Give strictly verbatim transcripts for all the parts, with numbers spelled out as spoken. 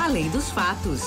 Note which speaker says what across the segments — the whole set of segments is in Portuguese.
Speaker 1: Além dos Fatos.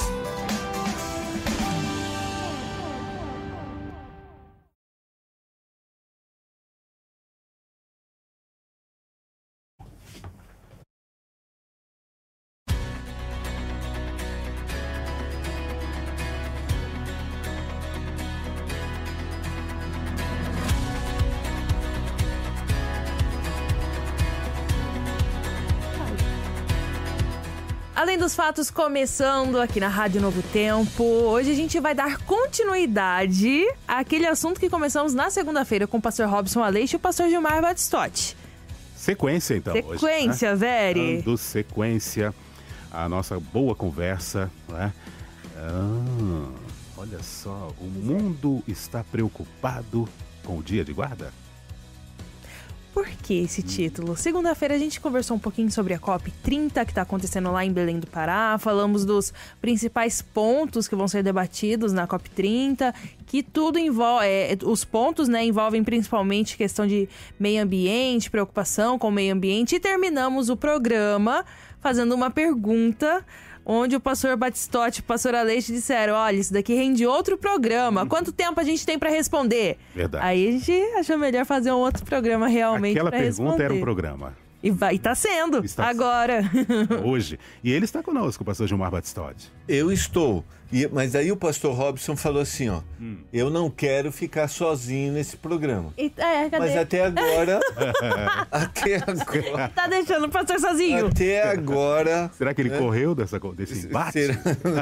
Speaker 2: Além dos Fatos, começando aqui na Rádio Novo Tempo. Hoje a gente vai dar continuidade àquele assunto que começamos na segunda-feira com o pastor Robson Aleixo e o pastor Gilmar Batistotti.
Speaker 3: Sequência, então.
Speaker 2: Sequência,
Speaker 3: hoje, né?
Speaker 2: Veri.
Speaker 3: Dando sequência à nossa boa conversa, né? Ah, olha só, o mundo está preocupado com o dia de guarda?
Speaker 2: Por que esse título? Segunda-feira a gente conversou um pouquinho sobre a COP trinta, que está acontecendo lá em Belém do Pará. Falamos dos principais pontos que vão ser debatidos na COP trinta, que tudo envolve... É, os pontos, né, envolvem principalmente questão de meio ambiente, preocupação com o meio ambiente. E terminamos o programa fazendo uma pergunta, onde o pastor Batistotti e o pastor Aleixo disseram: olha, isso daqui rende outro programa. Quanto tempo a gente tem pra responder?
Speaker 3: Verdade.
Speaker 2: Aí a gente achou melhor fazer um outro programa realmente
Speaker 3: Aquela
Speaker 2: pra
Speaker 3: pergunta
Speaker 2: responder.
Speaker 3: era um programa.
Speaker 2: E vai, tá sendo,
Speaker 3: Está
Speaker 2: agora.
Speaker 3: Hoje. E ele está conosco, o pastor Gilmar Batistotti.
Speaker 4: Eu estou. E, mas aí o pastor Robson falou assim, ó. Hum. Eu não quero ficar sozinho nesse programa.
Speaker 2: E, é, cadê?
Speaker 4: Mas até agora... até agora...
Speaker 2: Tá deixando o pastor sozinho.
Speaker 4: Até agora...
Speaker 3: Será que ele
Speaker 4: né?
Speaker 3: correu dessa, desse embate?
Speaker 4: Será...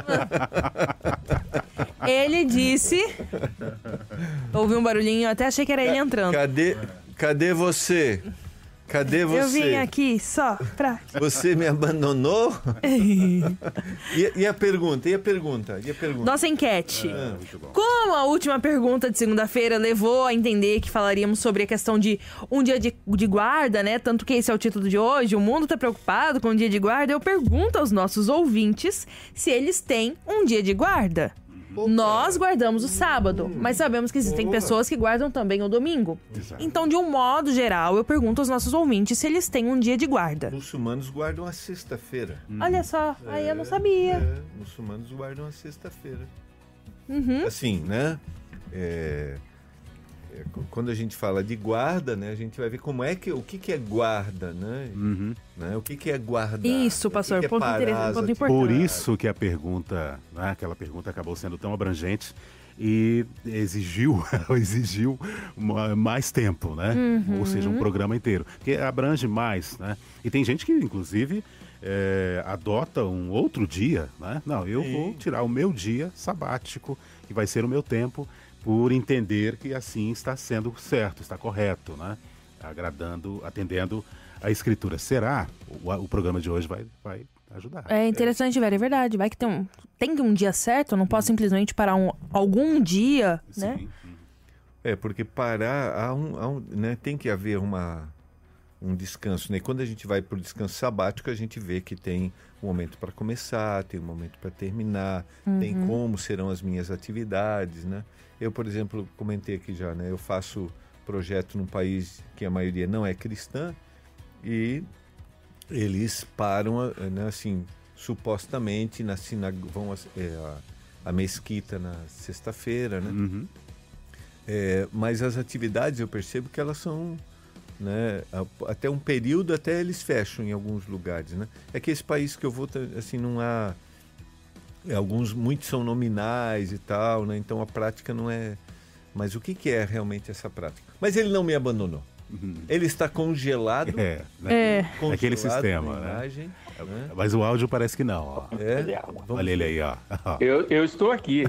Speaker 2: Ele disse... Ouvi um barulhinho, eu até achei que era ele entrando.
Speaker 4: Cadê, cadê você? Cadê você?
Speaker 2: Eu vim aqui só pra...
Speaker 4: Você me abandonou? e, e a pergunta? E a pergunta? E a pergunta?
Speaker 2: Nossa enquete.
Speaker 4: Ah,
Speaker 2: Como a última pergunta de segunda-feira levou a entender que falaríamos sobre a questão de um dia de, de guarda, né? Tanto que esse é o título de hoje, o mundo tá preocupado com o dia de guarda. Eu pergunto aos nossos ouvintes se eles têm um dia de guarda. Opa. Nós guardamos o sábado, hum. mas sabemos que existem Boa. pessoas que guardam também o domingo. Exato. Então, de um modo geral, eu pergunto aos nossos ouvintes se eles têm um dia de guarda.
Speaker 4: Muçulmanos guardam a sexta-feira.
Speaker 2: Hum. Olha só, é, aí eu não sabia.
Speaker 4: É, muçulmanos guardam a sexta-feira.
Speaker 2: Uhum.
Speaker 4: Assim, né? É, é, quando a gente fala de guarda, né? A gente vai ver como é que... O que, que é guarda, né?
Speaker 3: Uhum.
Speaker 4: né? O que, que é guardar?
Speaker 2: Isso, pastor,
Speaker 4: que que
Speaker 2: ponto
Speaker 4: é
Speaker 2: interessante, ponto importante.
Speaker 3: Por isso que a pergunta, né, aquela pergunta acabou sendo tão abrangente e exigiu, exigiu mais tempo, né?
Speaker 2: Uhum.
Speaker 3: Ou seja, um programa inteiro. Porque abrange mais, né? E tem gente que, inclusive, é, adota um outro dia, né? Não, eu Sim. vou tirar o meu dia sabático, que vai ser o meu tempo, por entender que assim está sendo certo, está correto, né? Agradando, atendendo a Escritura. Será? O, o programa de hoje vai, vai ajudar.
Speaker 2: É interessante, velho, é verdade. Vai que tem um, tem um dia certo, eu não posso simplesmente parar um, algum dia,
Speaker 3: Sim.
Speaker 2: né?
Speaker 4: É, porque parar, há um, há um, né, tem que haver uma, um descanso, né? Quando a gente vai para o descanso sabático, a gente vê que tem um momento para começar, tem um momento para terminar, uhum. tem como serão as minhas atividades, né? Eu, por exemplo, comentei aqui já, né? Eu faço projeto num país que a maioria não é cristã e eles param, né, assim, supostamente na sinagoga, vão é, a, a mesquita na sexta-feira, né?
Speaker 3: Uhum.
Speaker 4: É, mas as atividades eu percebo que elas são, né, até um período até eles fecham em alguns lugares, né? É que esse país que eu vou, assim, não há... Alguns, muitos são nominais e tal, né? Então a prática não é... Mas o que, que é realmente essa prática? Mas ele não me abandonou. Uhum. Ele está congelado.
Speaker 3: É,
Speaker 2: é.
Speaker 3: Naquele sistema, né?
Speaker 4: Imagem, né?
Speaker 3: Mas o áudio parece que não, ó.
Speaker 4: É?
Speaker 3: Olha ele aí, ó.
Speaker 5: Eu, eu estou aqui.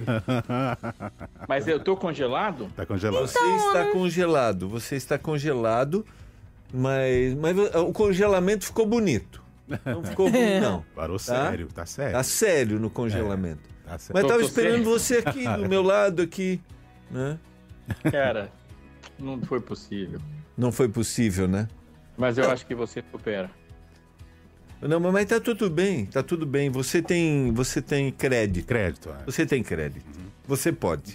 Speaker 5: Mas eu estou congelado?
Speaker 3: Está congelado.
Speaker 4: Você está congelado. Você está congelado, mas, mas o congelamento ficou bonito. Não ficou bom, não.
Speaker 3: Parou
Speaker 4: tá?
Speaker 3: sério, tá sério.
Speaker 4: Tá sério no congelamento.
Speaker 3: É, tá sério.
Speaker 4: Mas
Speaker 5: tô,
Speaker 4: tava
Speaker 5: tô
Speaker 4: esperando
Speaker 5: sério.
Speaker 4: você aqui, do meu lado aqui, né?
Speaker 5: Cara, não foi possível.
Speaker 4: Não foi possível, né?
Speaker 5: Mas eu acho que você supera.
Speaker 4: Não, mas tá tudo bem, tá tudo bem. Você tem, você tem crédito.
Speaker 3: Crédito, é.
Speaker 4: Você tem crédito. Uhum. Você pode.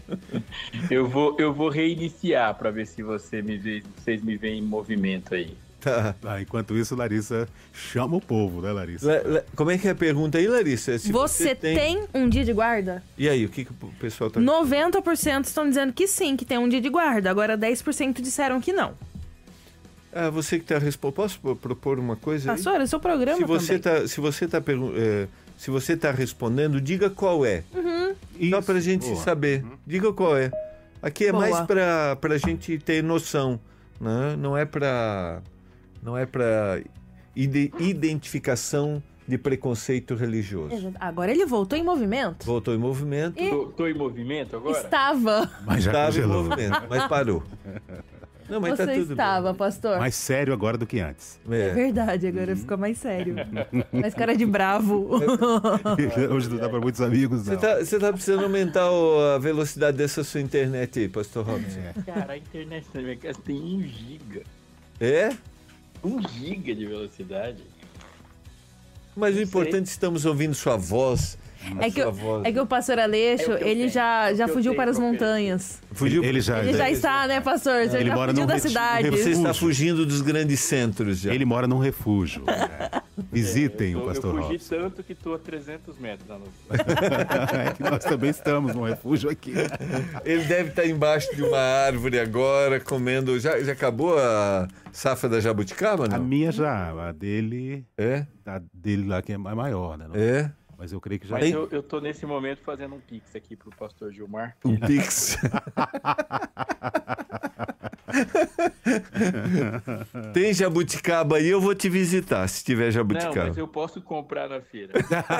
Speaker 5: eu, vou, eu vou reiniciar para ver se você me vê, vocês me veem em movimento aí.
Speaker 4: Tá.
Speaker 3: Ah, enquanto isso, Larissa chama o povo, né, Larissa?
Speaker 4: La- la- como é que é a pergunta aí, Larissa? Se
Speaker 2: Você tem um dia de guarda?
Speaker 4: E aí, o que, que o pessoal tá...
Speaker 2: noventa por cento estão dizendo que sim, que tem um dia de guarda. Agora dez por cento disseram que não.
Speaker 4: Ah, você que está respondendo... Posso pro- propor uma coisa aí?
Speaker 2: Pastor, esse é o programa
Speaker 4: Se você
Speaker 2: também.
Speaker 4: tá, se você tá pergun- é, se você tá respondendo, diga qual é.
Speaker 2: Uhum.
Speaker 4: Só pra gente
Speaker 3: boa.
Speaker 4: saber. Diga qual é. Aqui é
Speaker 2: Boa.
Speaker 4: mais pra, pra gente ter noção, né? Não é pra... Não é pra ide- identificação de preconceito religioso.
Speaker 2: Exato. Agora ele voltou em movimento?
Speaker 4: Voltou em movimento,
Speaker 2: E-
Speaker 5: Tô, tô em movimento agora?
Speaker 2: Estava.
Speaker 3: Mas já
Speaker 4: estava em
Speaker 3: congelou.
Speaker 4: movimento, mas parou. Não, mas
Speaker 2: Você
Speaker 4: tá tudo
Speaker 2: estava, pastor.
Speaker 3: Mais sério agora do que antes.
Speaker 4: bem.
Speaker 2: É
Speaker 4: É.
Speaker 2: verdade, agora ficou mais sério. Mais cara de bravo.
Speaker 3: Hoje não dá para muitos amigos,
Speaker 4: Você
Speaker 3: não.
Speaker 4: tá, você tá precisando aumentar o- a velocidade dessa sua internet aí, pastor Robson.
Speaker 5: Cara, a internet na minha casa tem um giga.
Speaker 4: É?
Speaker 5: Um giga de velocidade.
Speaker 4: Mas o
Speaker 5: Sei.
Speaker 4: importante é que estamos ouvindo sua voz. a
Speaker 2: É que,
Speaker 4: sua
Speaker 2: o-
Speaker 4: voz.
Speaker 2: é que o pastor Aleixo,
Speaker 5: É o que eu
Speaker 2: ele
Speaker 5: tenho,
Speaker 2: já,
Speaker 5: é o
Speaker 2: já
Speaker 5: que eu
Speaker 2: fugiu
Speaker 5: tenho
Speaker 2: para as
Speaker 5: pra oferecer.
Speaker 2: montanhas.
Speaker 4: Fugiu.
Speaker 3: Ele já,
Speaker 2: Ele já está, né, pastor? Você
Speaker 3: Ele
Speaker 2: já
Speaker 3: mora
Speaker 2: fugiu
Speaker 3: num
Speaker 2: da
Speaker 3: retiro-
Speaker 2: cidade.
Speaker 4: Você está
Speaker 3: refúgio.
Speaker 4: fugindo dos grandes centros já.
Speaker 3: ele mora num refúgio. né? Visitem
Speaker 5: eu,
Speaker 3: o
Speaker 5: tô-
Speaker 3: pastor
Speaker 5: eu fugi
Speaker 3: Robson.
Speaker 5: tanto que tô a trezentos metros da noite.
Speaker 3: É que nós também estamos num refúgio aqui.
Speaker 4: Ele deve estar embaixo de uma árvore agora, comendo. Já, já acabou a safra da jabuticaba,
Speaker 3: A
Speaker 4: não?
Speaker 3: minha já, a dele,
Speaker 4: É?
Speaker 3: a dele lá que é maior, né? Não-
Speaker 4: É?
Speaker 3: Mas eu creio que já
Speaker 5: Mas
Speaker 4: Hein?
Speaker 5: eu, eu tô nesse momento fazendo um pix aqui pro pastor Gilmar.
Speaker 4: Um pix. Tem jabuticaba aí, eu vou te visitar se tiver
Speaker 5: Não,
Speaker 4: jabuticaba.
Speaker 5: mas eu posso comprar na feira.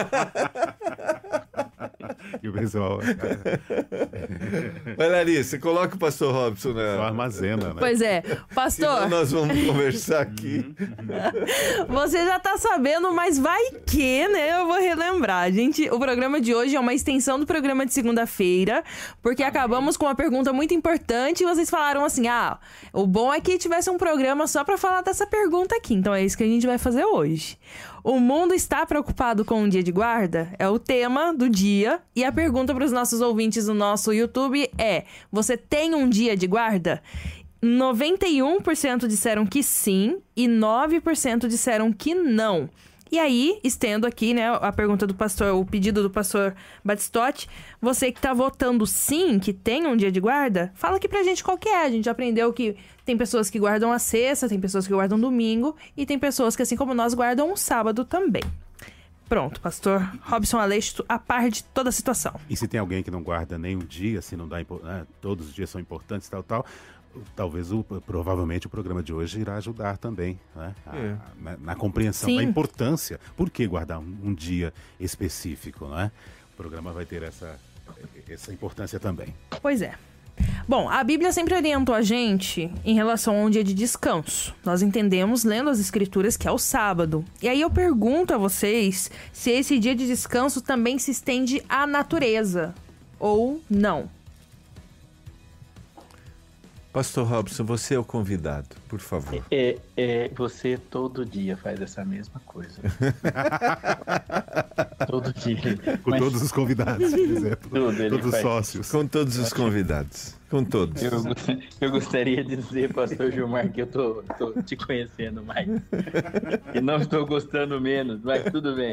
Speaker 3: E o pessoal
Speaker 4: Vai, Larissa, coloca o pastor Robson
Speaker 3: só
Speaker 4: na.
Speaker 3: armazena, né?
Speaker 2: Pois é,
Speaker 4: Senão
Speaker 2: pastor,
Speaker 4: nós vamos conversar aqui.
Speaker 2: você já tá sabendo, mas vai que, né? Eu vou relembrar. Gente, o programa de hoje é uma extensão do programa de segunda-feira, porque acabamos com uma pergunta muito importante e vocês falaram assim: ah, o bom é que tivesse um programa só pra falar dessa pergunta aqui. Então é isso que a gente vai fazer hoje. O mundo está preocupado com o dia de guarda? É o tema do dia. E a pergunta para os nossos ouvintes no nosso YouTube é: você tem um dia de guarda? noventa e um por cento disseram que sim e nove por cento disseram que não. E aí, estendo aqui, né, a pergunta do pastor, o pedido do pastor Batistotti, você que tá votando sim, que tem um dia de guarda, fala aqui pra gente qual que é. A gente aprendeu que tem pessoas que guardam a sexta, tem pessoas que guardam domingo e tem pessoas que, assim como nós, guardam um sábado também. Pronto, pastor Robson Aleixo, a par de toda a situação.
Speaker 3: E se tem alguém que não guarda nem um dia, se não dá, impo- né, todos os dias são importantes, tal, tal, talvez, o, provavelmente, o programa de hoje irá ajudar também, né, a-
Speaker 4: É.
Speaker 3: na, na compreensão
Speaker 2: Sim.
Speaker 3: da importância. Por que guardar um, um dia específico, né? O programa vai ter essa, essa importância também.
Speaker 2: Pois é. Bom, a Bíblia sempre orientou a gente em relação a um dia de descanso. Nós entendemos, lendo as escrituras, que é o sábado. E aí eu pergunto a vocês se esse dia de descanso também se estende à natureza ou não.
Speaker 4: Pastor Robson, você é o convidado, por favor.
Speaker 5: É, é, você todo dia faz essa mesma coisa. Todo dia.
Speaker 3: Com
Speaker 5: Mas
Speaker 3: todos os convidados, por exemplo.
Speaker 5: Tudo ele
Speaker 3: todos os
Speaker 5: faz.
Speaker 3: sócios.
Speaker 4: Com todos os convidados. Com todos.
Speaker 5: eu, eu gostaria de dizer, pastor Gilmar, que eu tô, tô te conhecendo mais. E não estou gostando menos, mas tudo bem.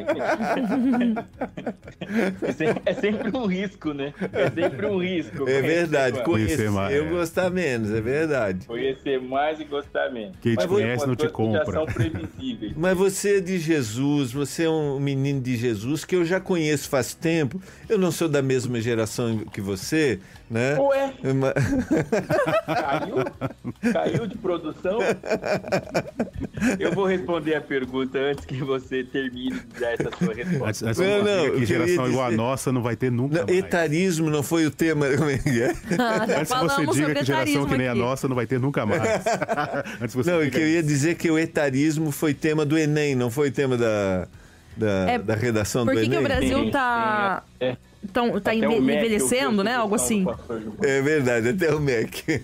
Speaker 5: É sempre, é sempre um risco, né? É sempre um risco.
Speaker 4: É verdade,
Speaker 3: Conhecer
Speaker 4: conhecer
Speaker 3: mais,
Speaker 4: eu
Speaker 3: é.
Speaker 4: gostar menos, é verdade.
Speaker 5: Conhecer mais e gostar menos.
Speaker 3: Quem te
Speaker 5: Mas
Speaker 3: conhece
Speaker 5: algumas
Speaker 3: não te
Speaker 5: coisas que
Speaker 3: compra.
Speaker 5: Já são previsíveis.
Speaker 4: Mas você é de Jesus, você é um menino de Jesus que eu já conheço faz tempo. Eu não sou da mesma geração que você, né?
Speaker 5: Ué,
Speaker 4: Mas-
Speaker 5: caiu? Caiu de produção? Eu vou responder a pergunta antes que você termine de dar essa sua resposta.
Speaker 3: Antes, antes
Speaker 4: Não,
Speaker 3: de
Speaker 4: não,
Speaker 3: dizer
Speaker 4: eu
Speaker 3: que
Speaker 4: queria
Speaker 3: geração igual a
Speaker 4: dizer-
Speaker 3: nossa não vai ter nunca
Speaker 4: Não,
Speaker 3: mais.
Speaker 4: etarismo não foi o tema. Como é que é?
Speaker 2: Ah, já
Speaker 3: Antes que você
Speaker 2: falamos
Speaker 3: diga
Speaker 2: sobre
Speaker 3: que geração
Speaker 2: etarismo
Speaker 3: que nem a
Speaker 2: aqui.
Speaker 3: nossa não vai ter nunca mais. Antes você
Speaker 4: Não,
Speaker 3: diga
Speaker 4: eu queria
Speaker 3: isso.
Speaker 4: dizer que o etarismo foi tema do Enem, não foi tema da, da,
Speaker 2: É,
Speaker 4: da redação
Speaker 2: Por
Speaker 4: do
Speaker 2: que, que
Speaker 4: Enem?
Speaker 2: o Brasil
Speaker 5: Sim,
Speaker 2: tá,
Speaker 5: sim, é.
Speaker 2: tão, tá
Speaker 5: Até
Speaker 2: enve-
Speaker 5: o Mac
Speaker 2: envelhecendo,
Speaker 5: ouviu a
Speaker 2: né? Algo
Speaker 5: sugestão
Speaker 2: assim.
Speaker 5: do pastor Gilmar.
Speaker 4: É verdade, até o M E C.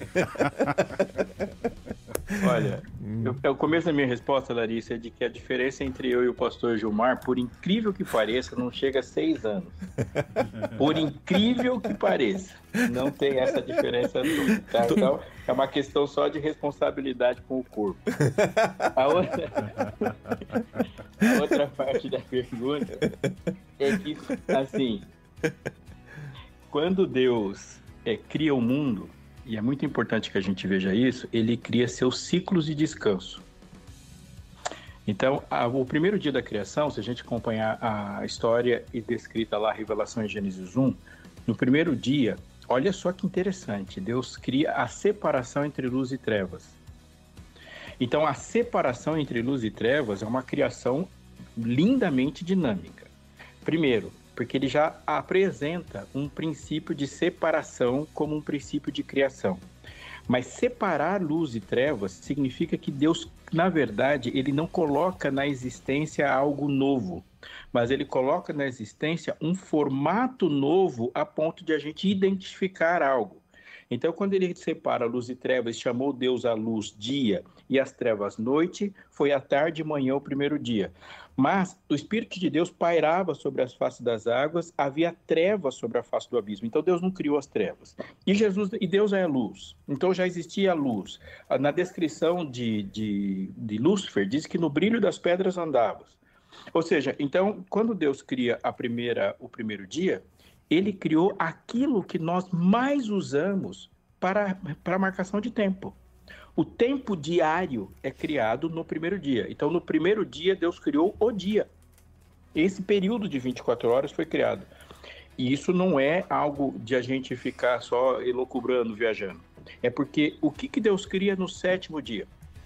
Speaker 5: Olha, eu, o começo da minha resposta, Larissa, é de que a diferença entre eu e o pastor Gilmar, por incrível que pareça, não chega a seis anos. Por incrível que pareça, não tem essa diferença toda. Tá? Então, É uma questão só de responsabilidade com o corpo. A outra, a outra parte da pergunta é que, assim, quando Deus é, cria o mundo, e é muito importante que a gente veja isso, ele cria seus ciclos de descanso. Então, a, o primeiro dia da criação, se a gente acompanhar a história e descrita lá, a revelação em Gênesis um, no primeiro dia, olha só que interessante, Deus cria a separação entre luz e trevas. Então, a separação entre luz e trevas é uma criação lindamente dinâmica. Primeiro, porque ele já apresenta um princípio de separação como um princípio de criação. Mas separar luz e trevas significa que Deus, na verdade, ele não coloca na existência algo novo, mas ele coloca na existência um formato novo a ponto de a gente identificar algo. Então, quando ele separa luz e trevas, chamou Deus a luz dia e as trevas noite, foi a tarde e manhã o primeiro dia. Mas o Espírito de Deus pairava sobre as faces das águas, havia trevas sobre a face do abismo. Então Deus não criou as trevas. E Jesus e Deus é a luz. Então já existia a luz. Na descrição de, de, de Lúcifer, diz que no brilho das pedras andavas. Ou seja, então, quando Deus cria a primeira, o primeiro dia, ele criou aquilo que nós mais usamos para, para a marcação de tempo. O tempo diário é criado no primeiro dia. Então, no primeiro dia, Deus criou o dia. Esse período de vinte e quatro horas foi criado. E isso não é algo de a gente ficar só elucubrando, viajando. É porque o que, que Deus cria no sétimo dia?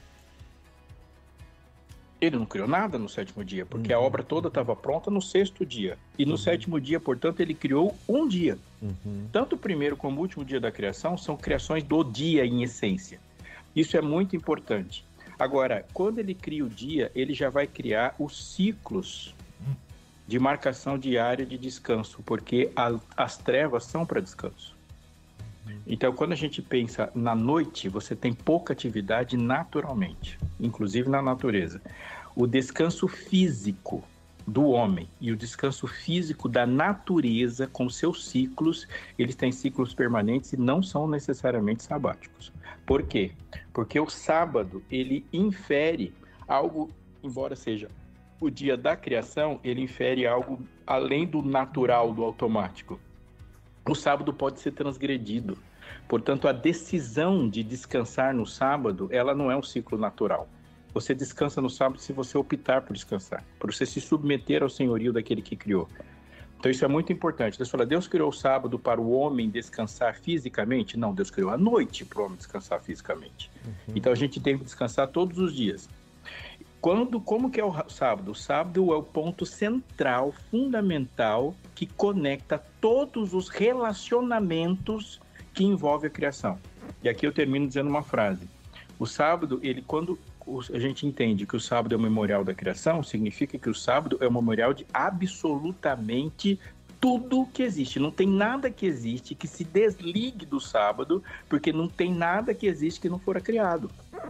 Speaker 5: Ele não criou nada no sétimo dia, porque uhum. a obra toda estava pronta no sexto dia. E no uhum. sétimo dia, portanto, ele criou um dia. Uhum. Tanto o primeiro como o último dia da criação são criações do dia em essência. Isso é muito importante. Agora, quando ele cria o dia, ele já vai criar os ciclos de marcação diária de descanso, porque a, as trevas são para descanso. Então, quando a gente pensa na noite, você tem pouca atividade naturalmente, inclusive na natureza. O descanso físico do homem e o descanso físico da natureza, com seus ciclos, eles têm ciclos permanentes e não são necessariamente sabáticos. Por quê? Porque o sábado, ele infere algo, embora seja o dia da criação, ele infere algo além do natural, do automático. O sábado pode ser transgredido. Portanto, a decisão de descansar no sábado, ela não é um ciclo natural. Você descansa no sábado se você optar por descansar, por você se submeter ao senhorio daquele que criou. Então isso é muito importante. Deus fala, Deus criou o sábado para o homem descansar fisicamente? Não, Deus criou a noite para o homem descansar fisicamente. Uhum. Então a gente tem que descansar todos os dias. Quando, como que é o sábado? O sábado é o ponto central, fundamental, que conecta todos os relacionamentos que envolvem a criação. E aqui eu termino dizendo uma frase. O sábado, ele, quando a gente entende que o sábado é o memorial da criação, significa que o sábado é o memorial de absolutamente tudo que existe. Não tem nada que existe que se desligue do sábado, porque não tem nada que existe que não fora criado.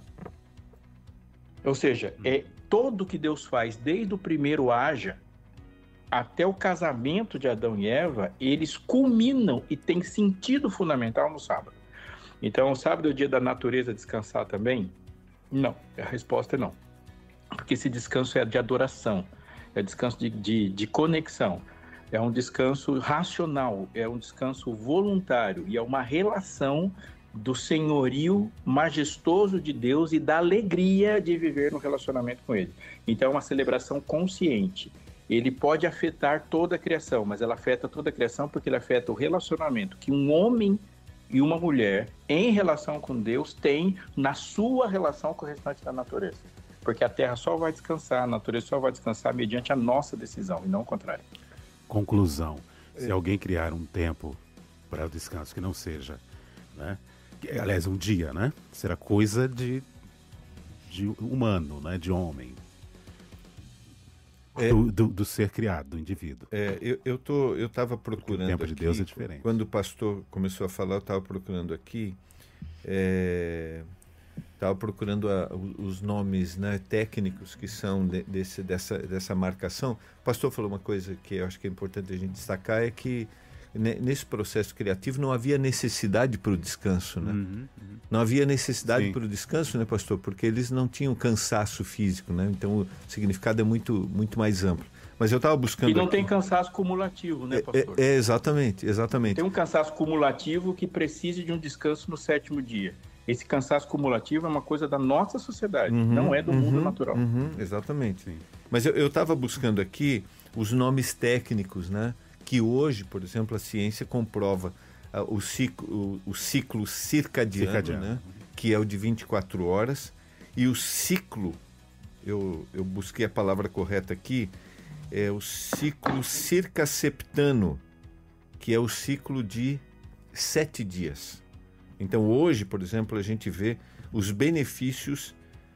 Speaker 5: Ou seja, é todo que Deus faz, desde o primeiro haja até o casamento de Adão e Eva, eles culminam e têm sentido fundamental no sábado. Então, o sábado é o dia da natureza descansar também? Não, a resposta é não. Porque esse descanso é de adoração, é descanso de, de, de conexão, é um descanso racional, é um descanso voluntário e é uma relação do senhorio majestoso de Deus e da alegria de viver no relacionamento com Ele. Então, é uma celebração consciente. Ele pode afetar toda a criação, mas ela afeta toda a criação porque ele afeta o relacionamento que um homem e uma mulher, em relação com Deus, tem na sua relação com o restante da natureza. Porque a terra só vai descansar, a natureza só vai descansar mediante a nossa decisão, e não o contrário.
Speaker 3: Conclusão. Se alguém criar um tempo para o descanso que não seja, né? Que, aliás, um dia, né? Será coisa de, de humano, né? De homem. É, do, do, do ser criado, do indivíduo.
Speaker 4: É, eu, eu tô, eu estava procurando.
Speaker 3: O tempo
Speaker 4: aqui,
Speaker 3: de Deus é diferente.
Speaker 4: Quando o pastor começou a falar, eu estava procurando aqui. Estava é, procurando a, os nomes, né, técnicos que são de, desse, dessa, dessa marcação. O pastor falou uma coisa que eu acho que é importante a gente destacar: é que nesse processo criativo não havia necessidade para o descanso, né?
Speaker 3: Uhum, uhum.
Speaker 4: Não havia necessidade
Speaker 3: Sim.
Speaker 4: para o descanso, né, pastor? Porque eles não tinham cansaço físico, né? Então o significado é muito, muito mais amplo. Mas eu estava buscando...
Speaker 5: E não
Speaker 4: aqui...
Speaker 5: tem cansaço cumulativo, né, pastor?
Speaker 4: É, é, exatamente, exatamente.
Speaker 5: Tem um cansaço cumulativo que precisa de um descanso no sétimo dia. Esse cansaço cumulativo é uma coisa da nossa sociedade,
Speaker 4: Uhum,
Speaker 5: não é do
Speaker 4: uhum,
Speaker 5: mundo natural.
Speaker 4: Uhum, exatamente. Sim. Mas eu estava buscando aqui os nomes técnicos, né? Que hoje, por exemplo, a ciência comprova uh, o, ciclo, o, o ciclo circadiano, circadiano. Né? Que é o de vinte e quatro horas, e o ciclo, eu, eu busquei a palavra correta aqui, é o ciclo circaseptano, que é o ciclo de sete dias. Então, hoje, por exemplo, a gente vê os benefícios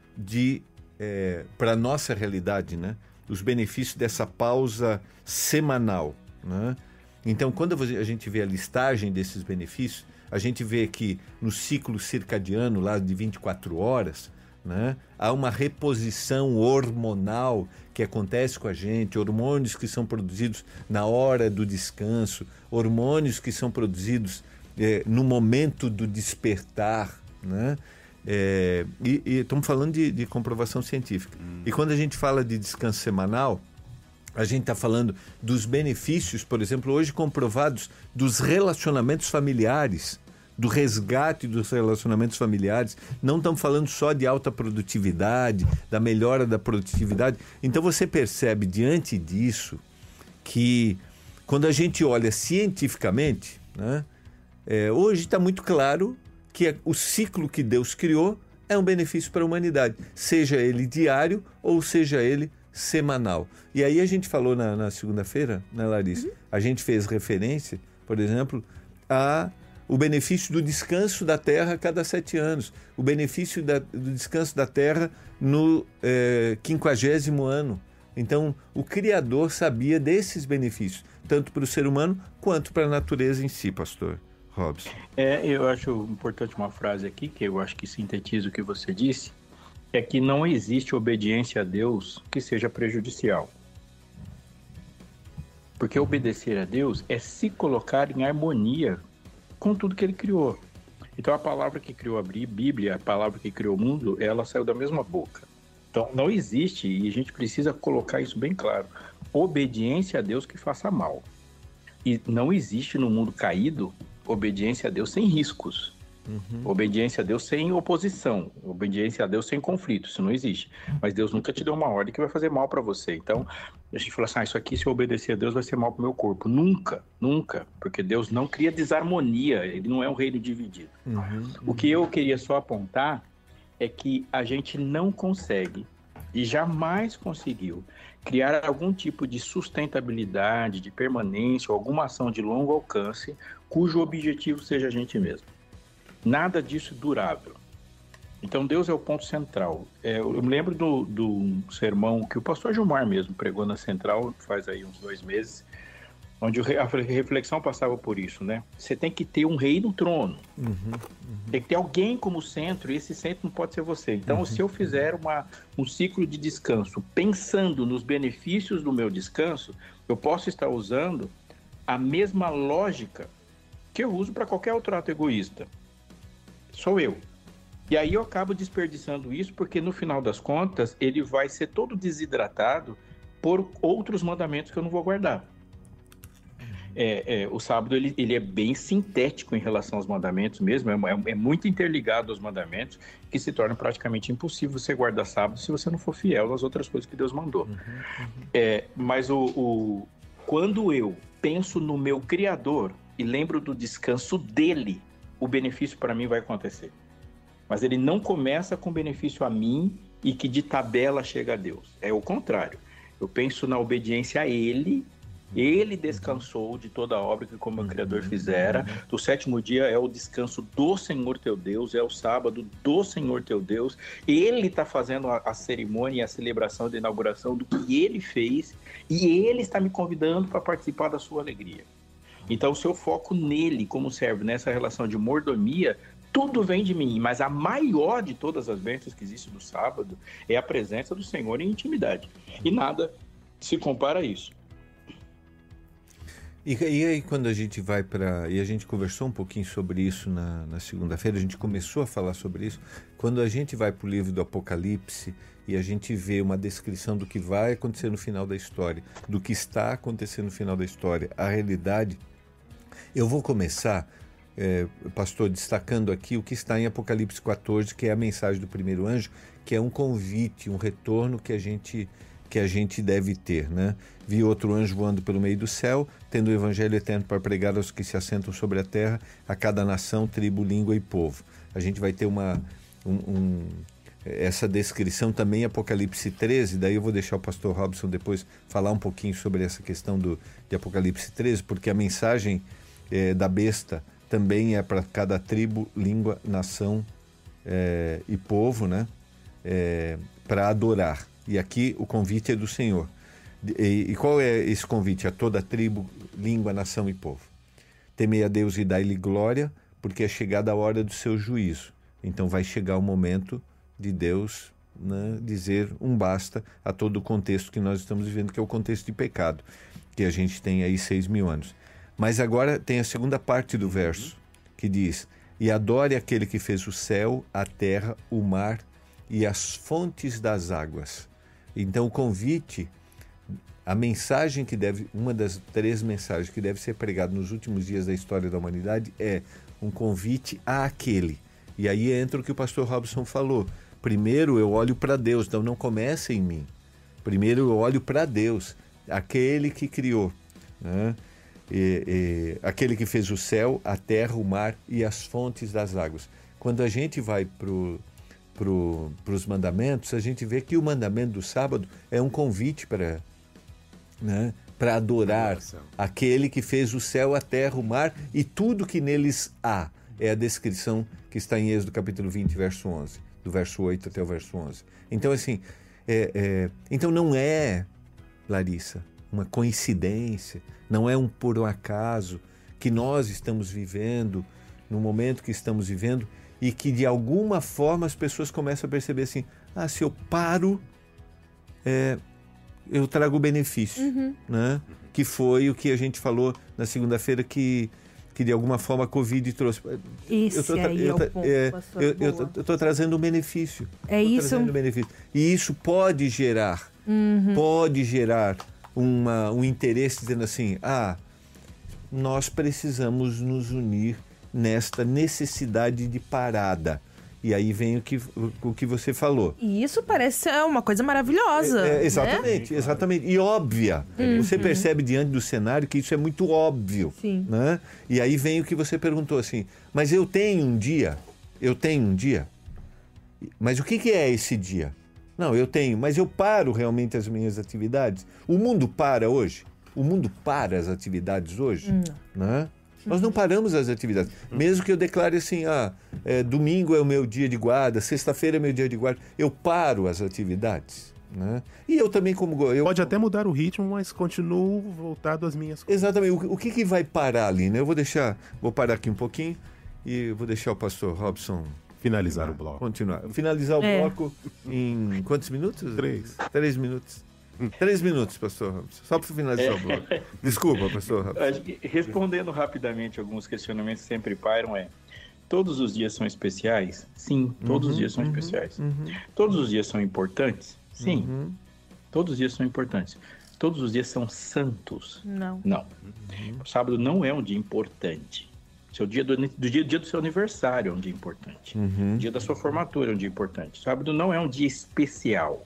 Speaker 4: de, é, para a nossa realidade, né? Os benefícios dessa pausa semanal, né? Então, quando a gente vê a listagem desses benefícios, a gente vê que no ciclo circadiano, lá de vinte e quatro horas, né, há uma reposição hormonal que acontece com a gente, hormônios que são produzidos na hora do descanso, hormônios que são produzidos é, no momento do despertar, né? É, e, e estamos falando de, de comprovação científica. Hum. E quando a gente fala de descanso semanal, a gente está falando dos benefícios, por exemplo, hoje comprovados dos relacionamentos familiares, do resgate dos relacionamentos familiares. Não estamos falando só de alta produtividade, da melhora da produtividade. Então você percebe diante disso que quando a gente olha cientificamente, né, é, hoje está muito claro que é, o ciclo que Deus criou é um benefício para a humanidade, seja ele diário ou seja ele semanal. E aí a gente falou na, na segunda-feira, né, Larissa? Uhum. A gente fez referência, por exemplo, a o benefício do descanso da terra a cada sete anos, o benefício da, do descanso da terra no é, quinquagésimo ano. Então, o Criador sabia desses benefícios, tanto para o ser humano quanto para a natureza em si, pastor Robson.
Speaker 5: É, eu acho importante uma frase aqui, que eu acho que sintetiza o que você disse, é que não existe obediência a Deus que seja prejudicial. Porque obedecer a Deus é se colocar em harmonia com tudo que ele criou. Então a palavra que criou a Bíblia, a palavra que criou o mundo, ela saiu da mesma boca. Então não existe, e a gente precisa colocar isso bem claro, obediência a Deus que faça mal. E não existe no mundo caído obediência a Deus sem riscos. Uhum. Obediência a Deus sem oposição, obediência a Deus sem conflito, isso não existe. Mas Deus nunca te deu uma ordem que vai fazer mal para você. Então, a gente fala assim, ah, isso aqui se eu obedecer a Deus vai ser mal para o meu corpo. Nunca, nunca, porque Deus não cria desarmonia, ele não é um reino dividido. Uhum, uhum. O que eu queria só apontar é que a gente não consegue e jamais conseguiu criar algum tipo de sustentabilidade, de permanência, ou alguma ação de longo alcance cujo objetivo seja a gente mesmo. Nada disso é durável. Então Deus é o ponto central. É, eu me lembro do, do sermão que o pastor Gilmar mesmo pregou na Central faz aí uns dois meses, onde a reflexão passava por isso, né? Você tem que ter um rei no trono. Uhum, uhum. Tem que ter alguém como centro, e esse centro não pode ser você. Então, uhum. se eu fizer uma, um ciclo de descanso pensando nos benefícios do meu descanso, eu posso estar usando a mesma lógica que eu uso para qualquer outro ato egoísta. Sou eu. E aí eu acabo desperdiçando isso, porque no final das contas, ele vai ser todo desidratado por outros mandamentos que eu não vou guardar. É, é, o sábado ele, ele é bem sintético em relação aos mandamentos mesmo, é, é, é muito interligado aos mandamentos, que se torna praticamente impossível você guardar sábado se você não for fiel às outras coisas que Deus mandou. Uhum, uhum. É, mas o, o, quando eu penso no meu Criador e lembro do descanso dele, o benefício para mim vai acontecer. Mas ele não começa com benefício a mim e que de tabela chega a Deus. É o contrário. Eu penso na obediência a ele. Ele descansou de toda a obra que como o Criador fizera. O sétimo dia é o descanso do Senhor teu Deus, é o sábado do Senhor teu Deus. Ele está fazendo a, a cerimônia e a celebração da inauguração do que ele fez e ele está me convidando para participar da sua alegria. Então, se eu foco nele como servo, nessa relação de mordomia, tudo vem de mim, mas a maior de todas as bênçãos que existe no sábado é a presença do Senhor em intimidade. E nada se compara a isso.
Speaker 4: E, e aí quando a gente vai para... E a gente conversou um pouquinho sobre isso na, na segunda-feira, a gente começou a falar sobre isso. Quando a gente vai para o livro do Apocalipse e a gente vê uma descrição do que vai acontecer no final da história, do que está acontecendo no final da história, a realidade... Eu vou começar, é, pastor, destacando aqui o que está em Apocalipse quatorze, que é a mensagem do primeiro anjo, que é um convite, um retorno que a gente... que a gente deve ter, né? Vi outro anjo voando pelo meio do céu, tendo o evangelho eterno para pregar aos que se assentam sobre a terra, a cada nação, tribo, língua e povo. A gente vai ter uma um, um, essa descrição também em Apocalipse treze, daí eu vou deixar o pastor Robson depois falar um pouquinho sobre essa questão do, de Apocalipse treze, porque a mensagem é, da besta também é para cada tribo, língua, nação é, e povo, né? É, para adorar. E aqui o convite é do Senhor. E, e qual é esse convite? A toda tribo, língua, nação e povo. Temei a Deus e dai-lhe glória, porque é chegada a hora do seu juízo. Então vai chegar o momento de Deus, né, dizer um basta a todo o contexto que nós estamos vivendo, que é o contexto de pecado, que a gente tem aí seis mil anos. Mas agora tem a segunda parte do verso, que diz: e adore aquele que fez o céu, a terra, o mar e as fontes das águas. Então o convite, a mensagem que deve, uma das três mensagens que deve ser pregada nos últimos dias da história da humanidade é um convite àquele. E aí entra o que o pastor Robson falou. Primeiro eu olho para Deus, então não começa em mim. Primeiro eu olho para Deus, aquele que criou, né? e, e, aquele que fez o céu, a terra, o mar e as fontes das águas. Quando a gente vai para para os mandamentos, a gente vê que o mandamento do sábado é um convite para, né, para adorar aquele que fez o céu, a terra, o mar e tudo que neles há. É a descrição que está em Êxodo capítulo vinte, verso onze, do verso oito até o verso onze. Então, assim, é, é, então não é, Larissa, uma coincidência, não é um por um acaso que nós estamos vivendo, no momento que estamos vivendo, e que de alguma forma as pessoas começam a perceber assim, ah, se eu paro, é, eu trago benefício, uhum. né? Que foi o que a gente falou na segunda-feira que, que de alguma forma a Covid trouxe.
Speaker 2: Esse eu tô, aí eu, é o ponto,
Speaker 4: é, eu estou trazendo um benefício.
Speaker 2: É isso.
Speaker 4: Um benefício. E isso pode gerar, uhum. pode gerar uma, um interesse dizendo assim, ah, nós precisamos nos unir nesta necessidade de parada. E aí vem o que, o, o que você falou.
Speaker 2: E isso parece ser uma coisa maravilhosa. É,
Speaker 4: é, exatamente, né? exatamente. E óbvia. Uhum. Você percebe diante do cenário que isso é muito óbvio.
Speaker 2: Sim.
Speaker 4: Né? E aí vem o que você perguntou assim, mas eu tenho um dia, eu tenho um dia, mas o que, que é esse dia? Não, eu tenho, mas eu paro realmente as minhas atividades. O mundo para hoje? O mundo para as atividades hoje? Não. Né? Nós não paramos as atividades. Mesmo que eu declare assim, ah, é, domingo é o meu dia de guarda, sexta-feira é meu dia de guarda, eu paro as atividades. Né? E eu também como... Eu...
Speaker 3: Pode até mudar o ritmo, mas continuo voltado às minhas coisas.
Speaker 4: Exatamente. O, o que, que vai parar ali? Né? Eu vou deixar, vou parar aqui um pouquinho e vou deixar o pastor Robson...
Speaker 3: Finalizar ah, o bloco.
Speaker 4: Continuar. Finalizar o é. bloco em quantos minutos?
Speaker 3: Três.
Speaker 4: Três minutos. Três minutos, pastor Robson. Só para finalizar é. o bloco. Desculpa, pastor Robson.
Speaker 5: Respondendo rapidamente alguns questionamentos que sempre pairam é: todos os dias são especiais? Sim, todos uhum, os dias são uhum, especiais. Uhum. Todos os dias são importantes? Sim, uhum. todos os dias são importantes. Todos os dias são santos?
Speaker 2: Não.
Speaker 5: Não. Uhum. O sábado não é um dia importante. Seu dia do, do dia, dia do seu aniversário é um dia importante. Uhum. O dia da sua formatura é um dia importante. O sábado não é um dia especial.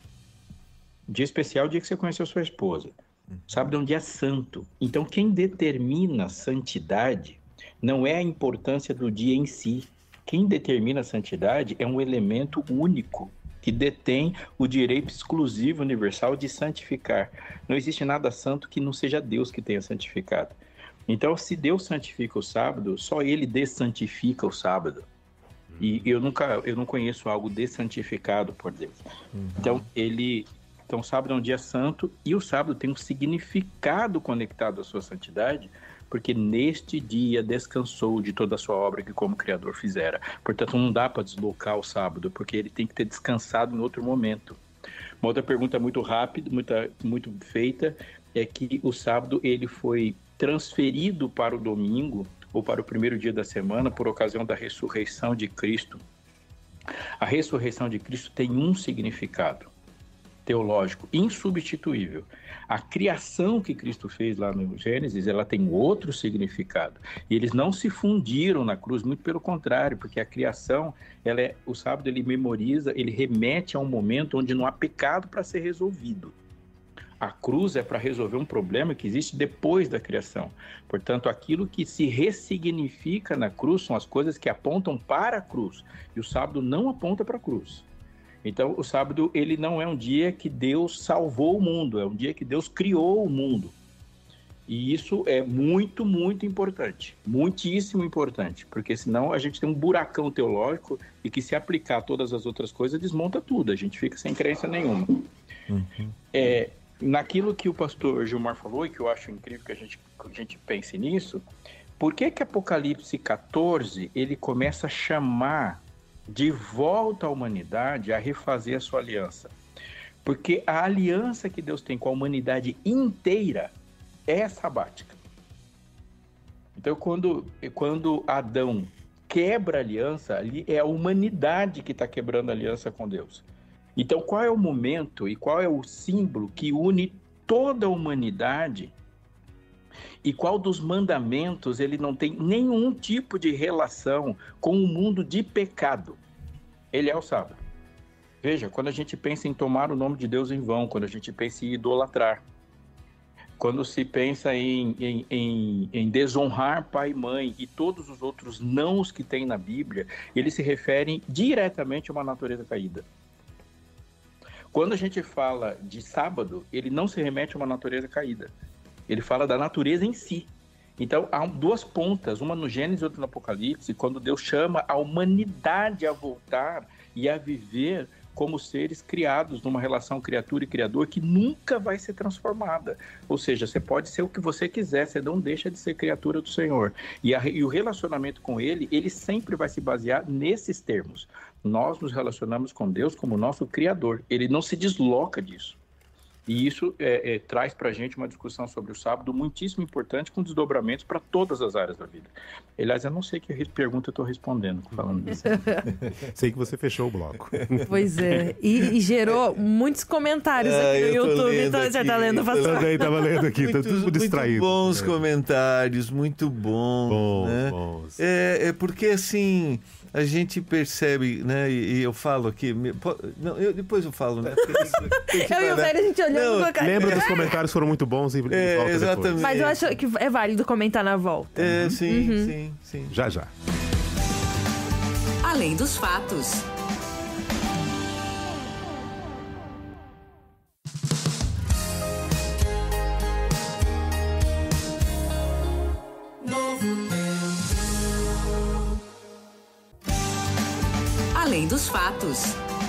Speaker 5: Dia especial é o dia que você conheceu sua esposa. Sábado é um dia santo. Então, quem determina a santidade não é a importância do dia em si. Quem determina a santidade é um elemento único que detém o direito exclusivo universal de santificar. Não existe nada santo que não seja Deus que tenha santificado. Então, se Deus santifica o sábado, só Ele dessantifica o sábado. E eu nunca, eu não conheço algo dessantificado por Deus. Uhum. Então, ele... Então, o sábado é um dia santo e o sábado tem um significado conectado à sua santidade, porque neste dia descansou de toda a sua obra que como Criador fizera. Portanto, não dá para deslocar o sábado, porque ele tem que ter descansado em outro momento. Uma outra pergunta muito rápida, muito, muito feita, é que o sábado ele foi transferido para o domingo ou para o primeiro dia da semana por ocasião da ressurreição de Cristo. A ressurreição de Cristo tem um significado teológico insubstituível. A criação que Cristo fez lá no Gênesis, ela tem outro significado. E eles não se fundiram na cruz, muito pelo contrário, porque a criação, ela é, o sábado ele memoriza, ele remete a um momento onde não há pecado para ser resolvido. A cruz é para resolver um problema que existe depois da criação. Portanto, aquilo que se ressignifica na cruz são as coisas que apontam para a cruz. E o sábado não aponta para a cruz. Então, o sábado, ele não é um dia que Deus salvou o mundo, é um dia que Deus criou o mundo. E isso é muito, muito importante, muitíssimo importante, porque senão a gente tem um buracão teológico e que se aplicar a todas as outras coisas, desmonta tudo, a gente fica sem crença nenhuma. Uhum. É, naquilo que o pastor Gilmar falou, e que eu acho incrível que a gente, que a gente pense nisso, por que que Apocalipse catorze, ele começa a chamar de volta à humanidade a refazer a sua aliança? Porque a aliança que Deus tem com a humanidade inteira é sabática. Então, quando, quando Adão quebra a aliança, ali é a humanidade que está quebrando a aliança com Deus. Então, qual é o momento e qual é o símbolo que une toda a humanidade? E qual dos mandamentos ele não tem nenhum tipo de relação com o mundo de pecado? Ele é o sábado. Veja, quando a gente pensa em tomar o nome de Deus em vão, quando a gente pensa em idolatrar, quando se pensa em, em, em, em desonrar pai e mãe e todos os outros nãos que tem na Bíblia, eles se referem diretamente a uma natureza caída. Quando a gente fala de sábado, ele não se remete a uma natureza caída. Ele fala da natureza em si. Então, há duas pontas, uma no Gênesis e outra no Apocalipse, quando Deus chama a humanidade a voltar e a viver como seres criados numa relação criatura e criador que nunca vai ser transformada. Ou seja, você pode ser o que você quiser, você não deixa de ser criatura do Senhor. E, a, e o relacionamento com Ele, ele sempre vai se basear nesses termos. Nós nos relacionamos com Deus como nosso Criador. Ele não se desloca disso. E isso é, é, traz para a gente uma discussão sobre o sábado muitíssimo importante, com desdobramentos para todas as áreas da vida. Aliás, eu não sei que pergunta eu estou respondendo falando disso.
Speaker 3: Sei que você fechou o bloco.
Speaker 2: Pois é. E, e gerou muitos comentários
Speaker 4: ah,
Speaker 2: aqui no YouTube. Então
Speaker 4: aqui,
Speaker 2: você está lendo bastante.
Speaker 3: Também estava lendo aqui, estou tudo distraído.
Speaker 4: Muito bons é. comentários, muito bons.
Speaker 3: Bom,
Speaker 4: né?
Speaker 3: bons.
Speaker 4: É, é porque assim... A gente percebe, né, e, e eu falo aqui, me, não, eu, depois eu falo, né? Tem que
Speaker 2: eu e o velho, a gente olhando com a cara.
Speaker 3: Lembra dos comentários, foram muito bons e
Speaker 4: é,
Speaker 3: volta
Speaker 4: exatamente.
Speaker 3: depois.
Speaker 2: Mas eu acho que é válido comentar na volta.
Speaker 4: É, uhum. sim,
Speaker 2: uhum.
Speaker 4: sim, sim.
Speaker 3: Já, já.
Speaker 1: Além dos fatos. Além dos fatos.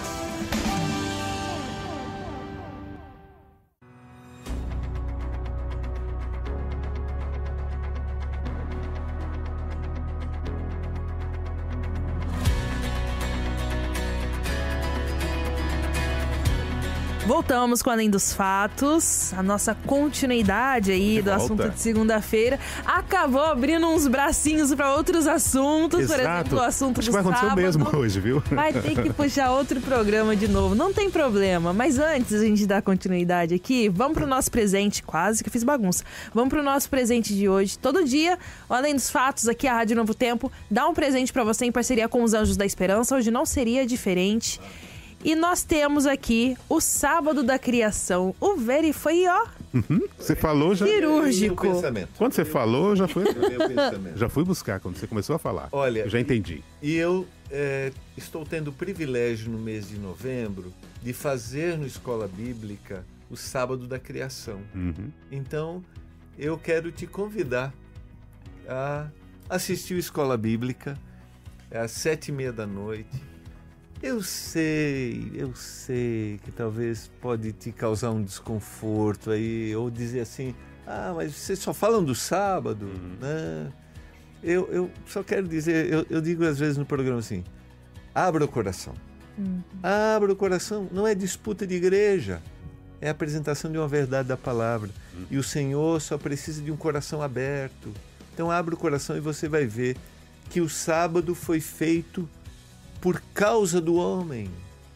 Speaker 2: Voltamos com Além dos Fatos, a nossa continuidade aí
Speaker 3: De
Speaker 2: do
Speaker 3: volta.
Speaker 2: assunto de segunda-feira. Acabou abrindo uns bracinhos para outros assuntos,
Speaker 3: Exato.
Speaker 2: por exemplo, o assunto
Speaker 3: Acho
Speaker 2: do
Speaker 3: que vai acontecer
Speaker 2: sábado.
Speaker 3: o mesmo hoje, viu?
Speaker 2: Vai ter que puxar outro programa de novo, não tem problema. Mas antes a gente dar continuidade aqui, vamos pro nosso presente, quase que eu fiz bagunça. Vamos pro nosso presente de hoje. Todo dia, Além dos Fatos, aqui a Rádio Novo Tempo dá um presente para você em parceria com os Anjos da Esperança. Hoje não seria diferente. E nós temos aqui o Sábado da Criação. O Veri foi, ó,
Speaker 3: Uhum. Você falou já...
Speaker 2: cirúrgico.
Speaker 4: Eu, eu pensamento.
Speaker 3: Quando você falou, já foi...
Speaker 4: Eu pensamento.
Speaker 3: Já fui buscar, quando você começou a falar.
Speaker 4: Olha,
Speaker 3: eu já entendi.
Speaker 4: E eu é, estou tendo o privilégio no mês de novembro de fazer no Escola Bíblica o Sábado da Criação.
Speaker 3: Uhum.
Speaker 4: Então, eu quero te convidar a assistir o Escola Bíblica às sete e meia da noite. Eu sei, eu sei que talvez pode te causar um desconforto aí, ou dizer assim, ah, mas vocês só falam do sábado, uhum. né? Eu, eu só quero dizer, eu, eu digo às vezes no programa assim, abra o coração. Uhum. Abra o coração, não é disputa de igreja. é a apresentação de uma verdade da palavra. Hum. E o Senhor só precisa de um coração aberto. Então abre o coração e você vai ver que o sábado foi feito por causa do homem.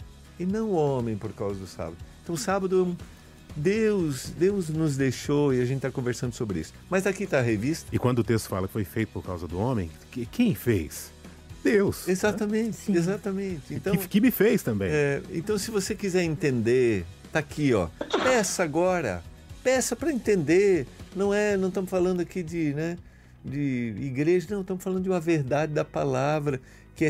Speaker 4: E não o homem por causa do sábado. Então o sábado é um... Deus, Deus nos deixou e a gente está conversando sobre isso. Mas aqui está a revista.
Speaker 3: E quando o texto fala que foi feito por causa do homem, que, quem fez? Deus.
Speaker 4: Exatamente, né? Exatamente. Então,
Speaker 3: que, que me fez também.
Speaker 4: É, então, se você quiser entender, tá aqui, ó. Peça agora. Peça para entender. Não é, não estamos falando aqui de, né, de igreja, não. Estamos falando de uma verdade da palavra que é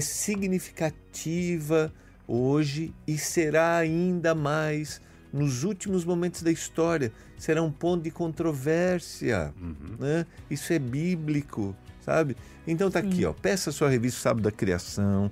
Speaker 4: significativa hoje e será ainda mais nos últimos momentos da história. Será um ponto de controvérsia. Uhum. Né? Isso é bíblico, sabe? Então tá aqui, ó. Peça a sua revista Sábado da Criação.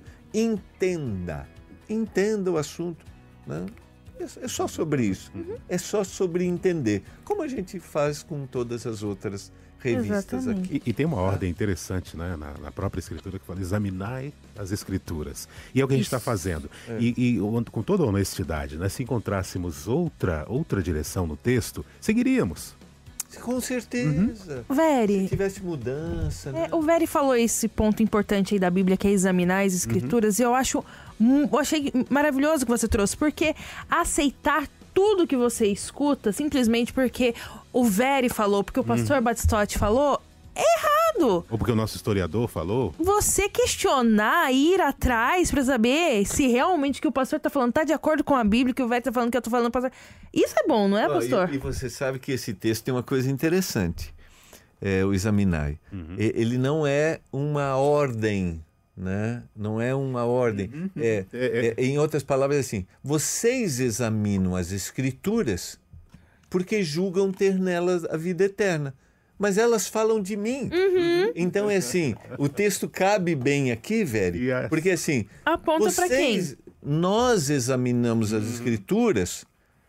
Speaker 4: Entenda. Entenda o assunto. Né? É só sobre isso. Uhum. É só sobre entender. Como a gente faz com todas as outras revistas. Exatamente.
Speaker 3: aqui. E, e tem uma ordem interessante, né, na, na própria escritura que fala: examinai as escrituras. E é o que a gente está fazendo. É. E, e com toda honestidade, né, se encontrássemos outra, outra direção no texto, seguiríamos.
Speaker 4: Com certeza.
Speaker 2: Uhum. Veri.
Speaker 4: Se tivesse mudança. Né?
Speaker 2: É, o Veri falou esse ponto importante aí da Bíblia, que é examinar as escrituras, uhum. e eu acho, eu achei maravilhoso que você trouxe, porque aceitar tudo que você escuta, simplesmente porque o Veri falou, porque o pastor uhum. Batistotti falou, é errado.
Speaker 3: Ou porque o nosso historiador falou.
Speaker 2: Você questionar, ir atrás pra saber se realmente o que o pastor tá falando tá de acordo com a Bíblia, que o Veri tá falando, que eu tô falando, pastor. Isso é bom, não é, pastor?
Speaker 4: Oh, e, e você sabe que esse texto tem uma coisa interessante, é, o examinai. Uhum. Ele não é uma ordem, né? Não é uma ordem. Uhum. É, é, é. É, em outras palavras, assim, vocês examinam as escrituras porque julgam ter nelas a vida eterna. Mas elas falam de mim. Uhum. Então é assim, o texto cabe bem aqui, velho, yes. porque assim...
Speaker 2: Aponta para quem?
Speaker 4: Nós examinamos as escrituras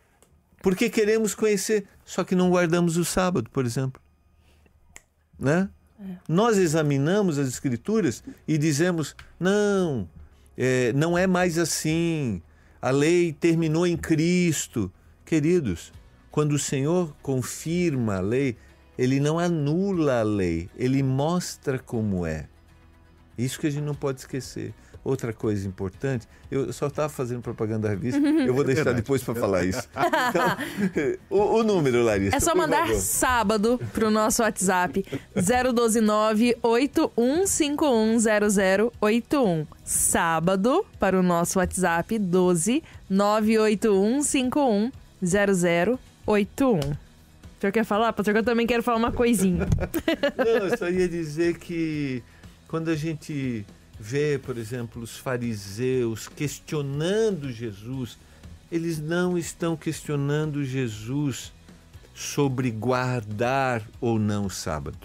Speaker 4: porque queremos conhecer, só que não guardamos o sábado, por exemplo. Né? É. Nós examinamos as escrituras e dizemos, não, é, não é mais assim, a lei terminou em Cristo. Queridos, quando o Senhor confirma a lei, Ele não anula a lei, Ele mostra como é. Isso que a gente não pode esquecer. Outra coisa importante, eu só estava fazendo propaganda da revista, eu vou deixar Verdade. depois para falar isso. Então, o, o número, Larissa.
Speaker 2: É só mandar
Speaker 4: favor.
Speaker 2: sábado para o nosso WhatsApp, zero um dois nove, oito um cinco um, zero zero oito um. Sábado para o nosso WhatsApp, doze, nove oito um cinco um, zero zero oito um. O senhor quer falar? Pastor, eu também quero falar uma coisinha.
Speaker 4: Não, eu só ia dizer que quando a gente vê, por exemplo, os fariseus questionando Jesus, eles não estão questionando Jesus sobre guardar ou não o sábado.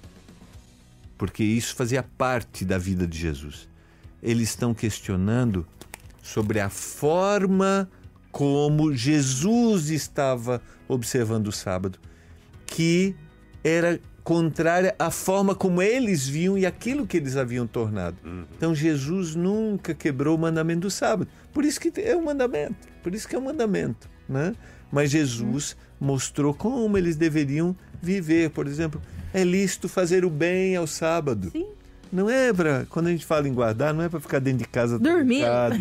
Speaker 4: Porque isso fazia parte da vida de Jesus. Eles estão questionando sobre a forma como Jesus estava observando o sábado, que era contrária à forma como eles viam e aquilo que eles haviam tornado. Uhum. Então Jesus nunca quebrou o mandamento do sábado. Por isso que é um mandamento, por isso que é um mandamento, né? Mas Jesus uhum. mostrou como eles deveriam viver. Por exemplo, é lícito fazer o bem ao sábado. Sim. Não é para, quando a gente fala em guardar, não é para ficar dentro de casa
Speaker 2: dormindo.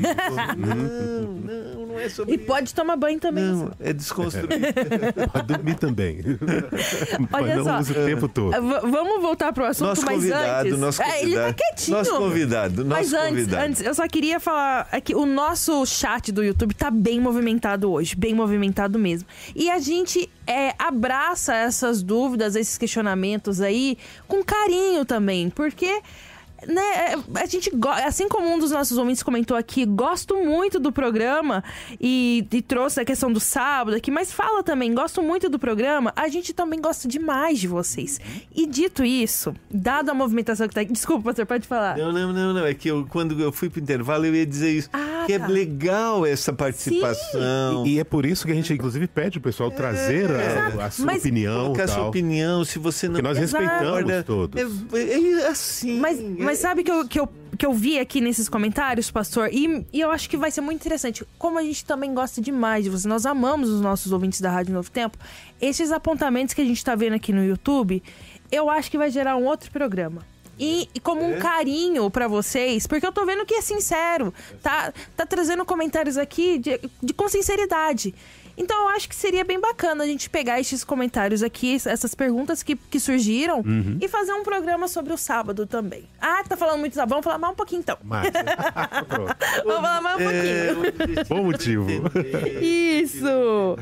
Speaker 4: Não, não, não é sobre
Speaker 2: E isso. Pode tomar banho também.
Speaker 4: Não, é desconstruir.
Speaker 3: Pode dormir também.
Speaker 2: Olha
Speaker 3: Mas
Speaker 2: só,
Speaker 3: não usa o tempo todo.
Speaker 2: V- vamos voltar pro assunto,
Speaker 4: nosso
Speaker 2: mas
Speaker 4: convidado,
Speaker 2: antes...
Speaker 4: Nosso convidado,
Speaker 2: é, ele tá quietinho.
Speaker 4: Nosso convidado, nosso
Speaker 2: mas antes,
Speaker 4: convidado.
Speaker 2: antes, eu só queria falar que o nosso chat do YouTube tá bem movimentado hoje, bem movimentado mesmo. E a gente é, abraça essas dúvidas, esses questionamentos aí com carinho também, porque... Né, a gente, assim como um dos nossos ouvintes comentou aqui, gosto muito do programa e, e trouxe a questão do sábado aqui, mas fala também, gosto muito do programa, a gente também gosta demais de vocês. E dito isso, dado a movimentação que tá aqui, desculpa, pastor, pode falar.
Speaker 4: Não, não, não, não, é que eu, quando eu fui pro intervalo eu ia dizer isso.
Speaker 2: Ah, Caraca.
Speaker 4: Que é legal essa participação.
Speaker 3: E, e é por isso que a gente, inclusive, pede o pessoal trazer a, a sua
Speaker 2: Mas-
Speaker 3: opinião.
Speaker 4: Colocar a sua
Speaker 3: tal.
Speaker 4: opinião, se você não...
Speaker 3: Porque nós
Speaker 2: Exato.
Speaker 3: respeitamos todos.
Speaker 4: É, é assim.
Speaker 2: Mas, mas sabe que eu, que, eu, que eu vi aqui nesses comentários, pastor? E, e eu acho que vai ser muito interessante. Como a gente também gosta demais de você, nós amamos os nossos ouvintes da Rádio Novo Tempo. Esses apontamentos que a gente tá vendo aqui no YouTube, eu acho que vai gerar um outro programa. E, e como um carinho pra vocês, porque eu tô vendo que é sincero, tá, tá trazendo comentários aqui de, de, com sinceridade. Então eu acho que seria bem bacana a gente pegar esses comentários aqui, essas perguntas que, que surgiram,
Speaker 3: Uhum.
Speaker 2: e fazer um programa sobre o sábado também. Ah, tá falando muito, vamos falar mais um pouquinho então.
Speaker 3: Mas, pronto.
Speaker 2: Vamos falar mais um pouquinho.
Speaker 3: Bom motivo.
Speaker 2: Isso!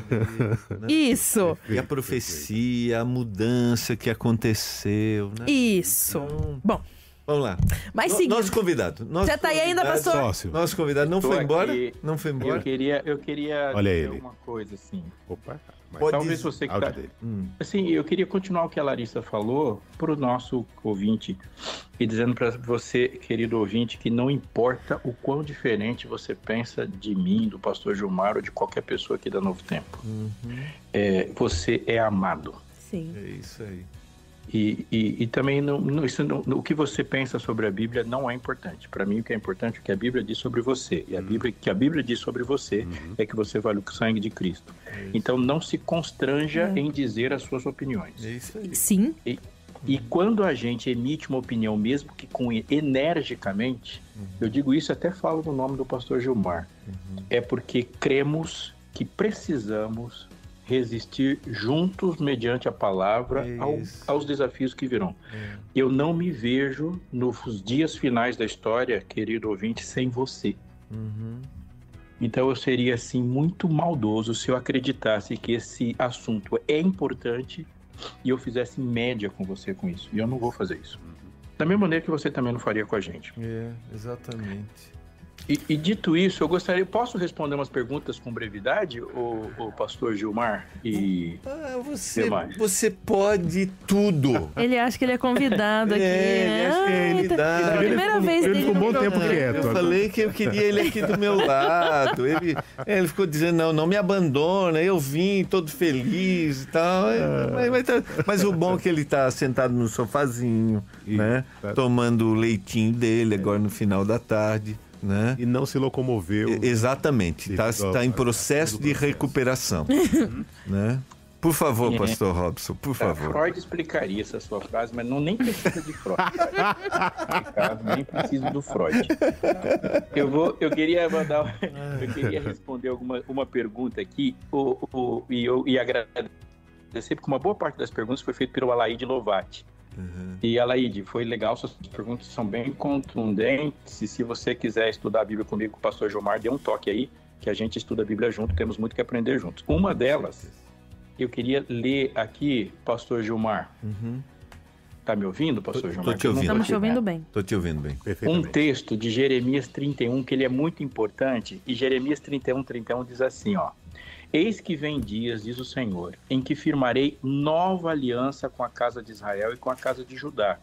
Speaker 2: Isso!
Speaker 4: E a profecia, a mudança que aconteceu, né?
Speaker 2: Isso! Bom,
Speaker 4: Vamos lá.
Speaker 2: mas
Speaker 4: No-
Speaker 2: seguindo.
Speaker 4: Nosso convidado. Nosso
Speaker 2: Já tá aí ainda,
Speaker 4: convidado-
Speaker 2: pastor?
Speaker 3: Sócio.
Speaker 4: Nosso convidado não
Speaker 5: Tô
Speaker 4: foi embora?
Speaker 5: aqui.
Speaker 4: Não foi
Speaker 5: Eu
Speaker 4: embora?
Speaker 5: queria, eu queria
Speaker 3: Olha
Speaker 5: dizer
Speaker 3: ele.
Speaker 5: uma coisa assim.
Speaker 3: Opa. Mas
Speaker 4: Pode
Speaker 5: Talvez
Speaker 4: dizer.
Speaker 5: você que
Speaker 3: áudio
Speaker 5: tá...
Speaker 3: dele.
Speaker 4: Hum.
Speaker 5: Assim, eu queria continuar o que a Larissa falou para o nosso ouvinte e dizendo para você, querido ouvinte, que não importa o quão diferente você pensa de mim, do pastor Gilmar ou de qualquer pessoa aqui da Novo Tempo. É, você é amado.
Speaker 2: Sim.
Speaker 4: É isso aí.
Speaker 5: E, e, e também não, não, isso não, o que você pensa sobre a Bíblia não é importante. Para mim, o que é importante é o que a Bíblia diz sobre você. E a Bíblia, que a Bíblia diz sobre você é que você vale o sangue de Cristo. Então, não se constranja
Speaker 2: É.
Speaker 5: em dizer as suas opiniões.
Speaker 4: É isso aí.
Speaker 2: Sim.
Speaker 5: E, e quando a gente emite uma opinião, mesmo que com energicamente, eu digo isso até falo no nome do pastor Gilmar, é porque cremos que precisamos resistir juntos mediante a palavra ao,
Speaker 4: Isso.
Speaker 5: aos desafios que virão. Eu não me vejo nos dias finais da história, querido ouvinte, sem você.
Speaker 4: Uhum.
Speaker 5: Então eu seria assim muito maldoso se eu acreditasse que esse assunto é importante e eu fizesse média com você com isso. E eu não vou fazer isso. Da mesma maneira que você também não faria com a gente.
Speaker 4: É, exatamente.
Speaker 5: E, e dito isso, eu gostaria... Posso responder umas perguntas com brevidade, o, o pastor Gilmar? E...
Speaker 4: Ah, você,
Speaker 5: Demais.
Speaker 4: você pode tudo.
Speaker 2: Ele acha que ele é convidado aqui.
Speaker 4: É, ele acha que
Speaker 2: Ai,
Speaker 4: ele
Speaker 2: tá-
Speaker 4: dá-
Speaker 2: é a
Speaker 4: ele
Speaker 2: primeira
Speaker 3: ficou-
Speaker 2: vez
Speaker 3: ele
Speaker 2: dele
Speaker 3: ficou
Speaker 2: no
Speaker 3: um bom tempo
Speaker 2: programa.
Speaker 3: quieto.
Speaker 4: Eu falei que eu queria ele aqui do meu lado. Ele, ele ficou dizendo, não, não me abandona. Eu vim todo feliz e tal. Mas, mas, tá- mas o bom é que ele tá sentado no sofazinho,
Speaker 3: E-
Speaker 4: né?
Speaker 3: tá-
Speaker 4: Tomando o leitinho dele agora no final da tarde, né?
Speaker 3: E não se locomoveu.
Speaker 4: E- Exatamente. Está
Speaker 3: Devido
Speaker 4: tá em
Speaker 3: ao-
Speaker 4: processo de recuperação, né? Por favor, pastor Robson, por favor.
Speaker 5: Freud explicaria essa sua frase, mas não nem precisa de Freud. Tá? Nem precisa do Freud. Eu vou, eu queria mandar, eu queria responder alguma uma pergunta aqui, o, o, e eu e agradecer porque uma boa parte das perguntas foi feita pelo Alaide Lovati.
Speaker 4: Uhum.
Speaker 5: E Alaide, foi legal, suas perguntas são bem contundentes. E se você quiser estudar a Bíblia comigo, com o pastor Gilmar, dê um toque aí, que a gente estuda a Bíblia junto, temos muito que aprender juntos. Uma delas, eu queria ler aqui, pastor Gilmar.
Speaker 4: Uhum.
Speaker 5: Tá me ouvindo, pastor
Speaker 4: Tô- tô
Speaker 5: Gilmar?
Speaker 4: te ouvindo.
Speaker 2: Estamos te ouvindo bem.
Speaker 4: Tô te ouvindo bem.
Speaker 5: Um
Speaker 3: Perfeitamente.
Speaker 5: texto de Jeremias trinta e um, que ele é muito importante, e Jeremias trinta e um, trinta e um diz assim, ó: Eis que vem dias, diz o Senhor, em que firmarei nova aliança com a casa de Israel e com a casa de Judá.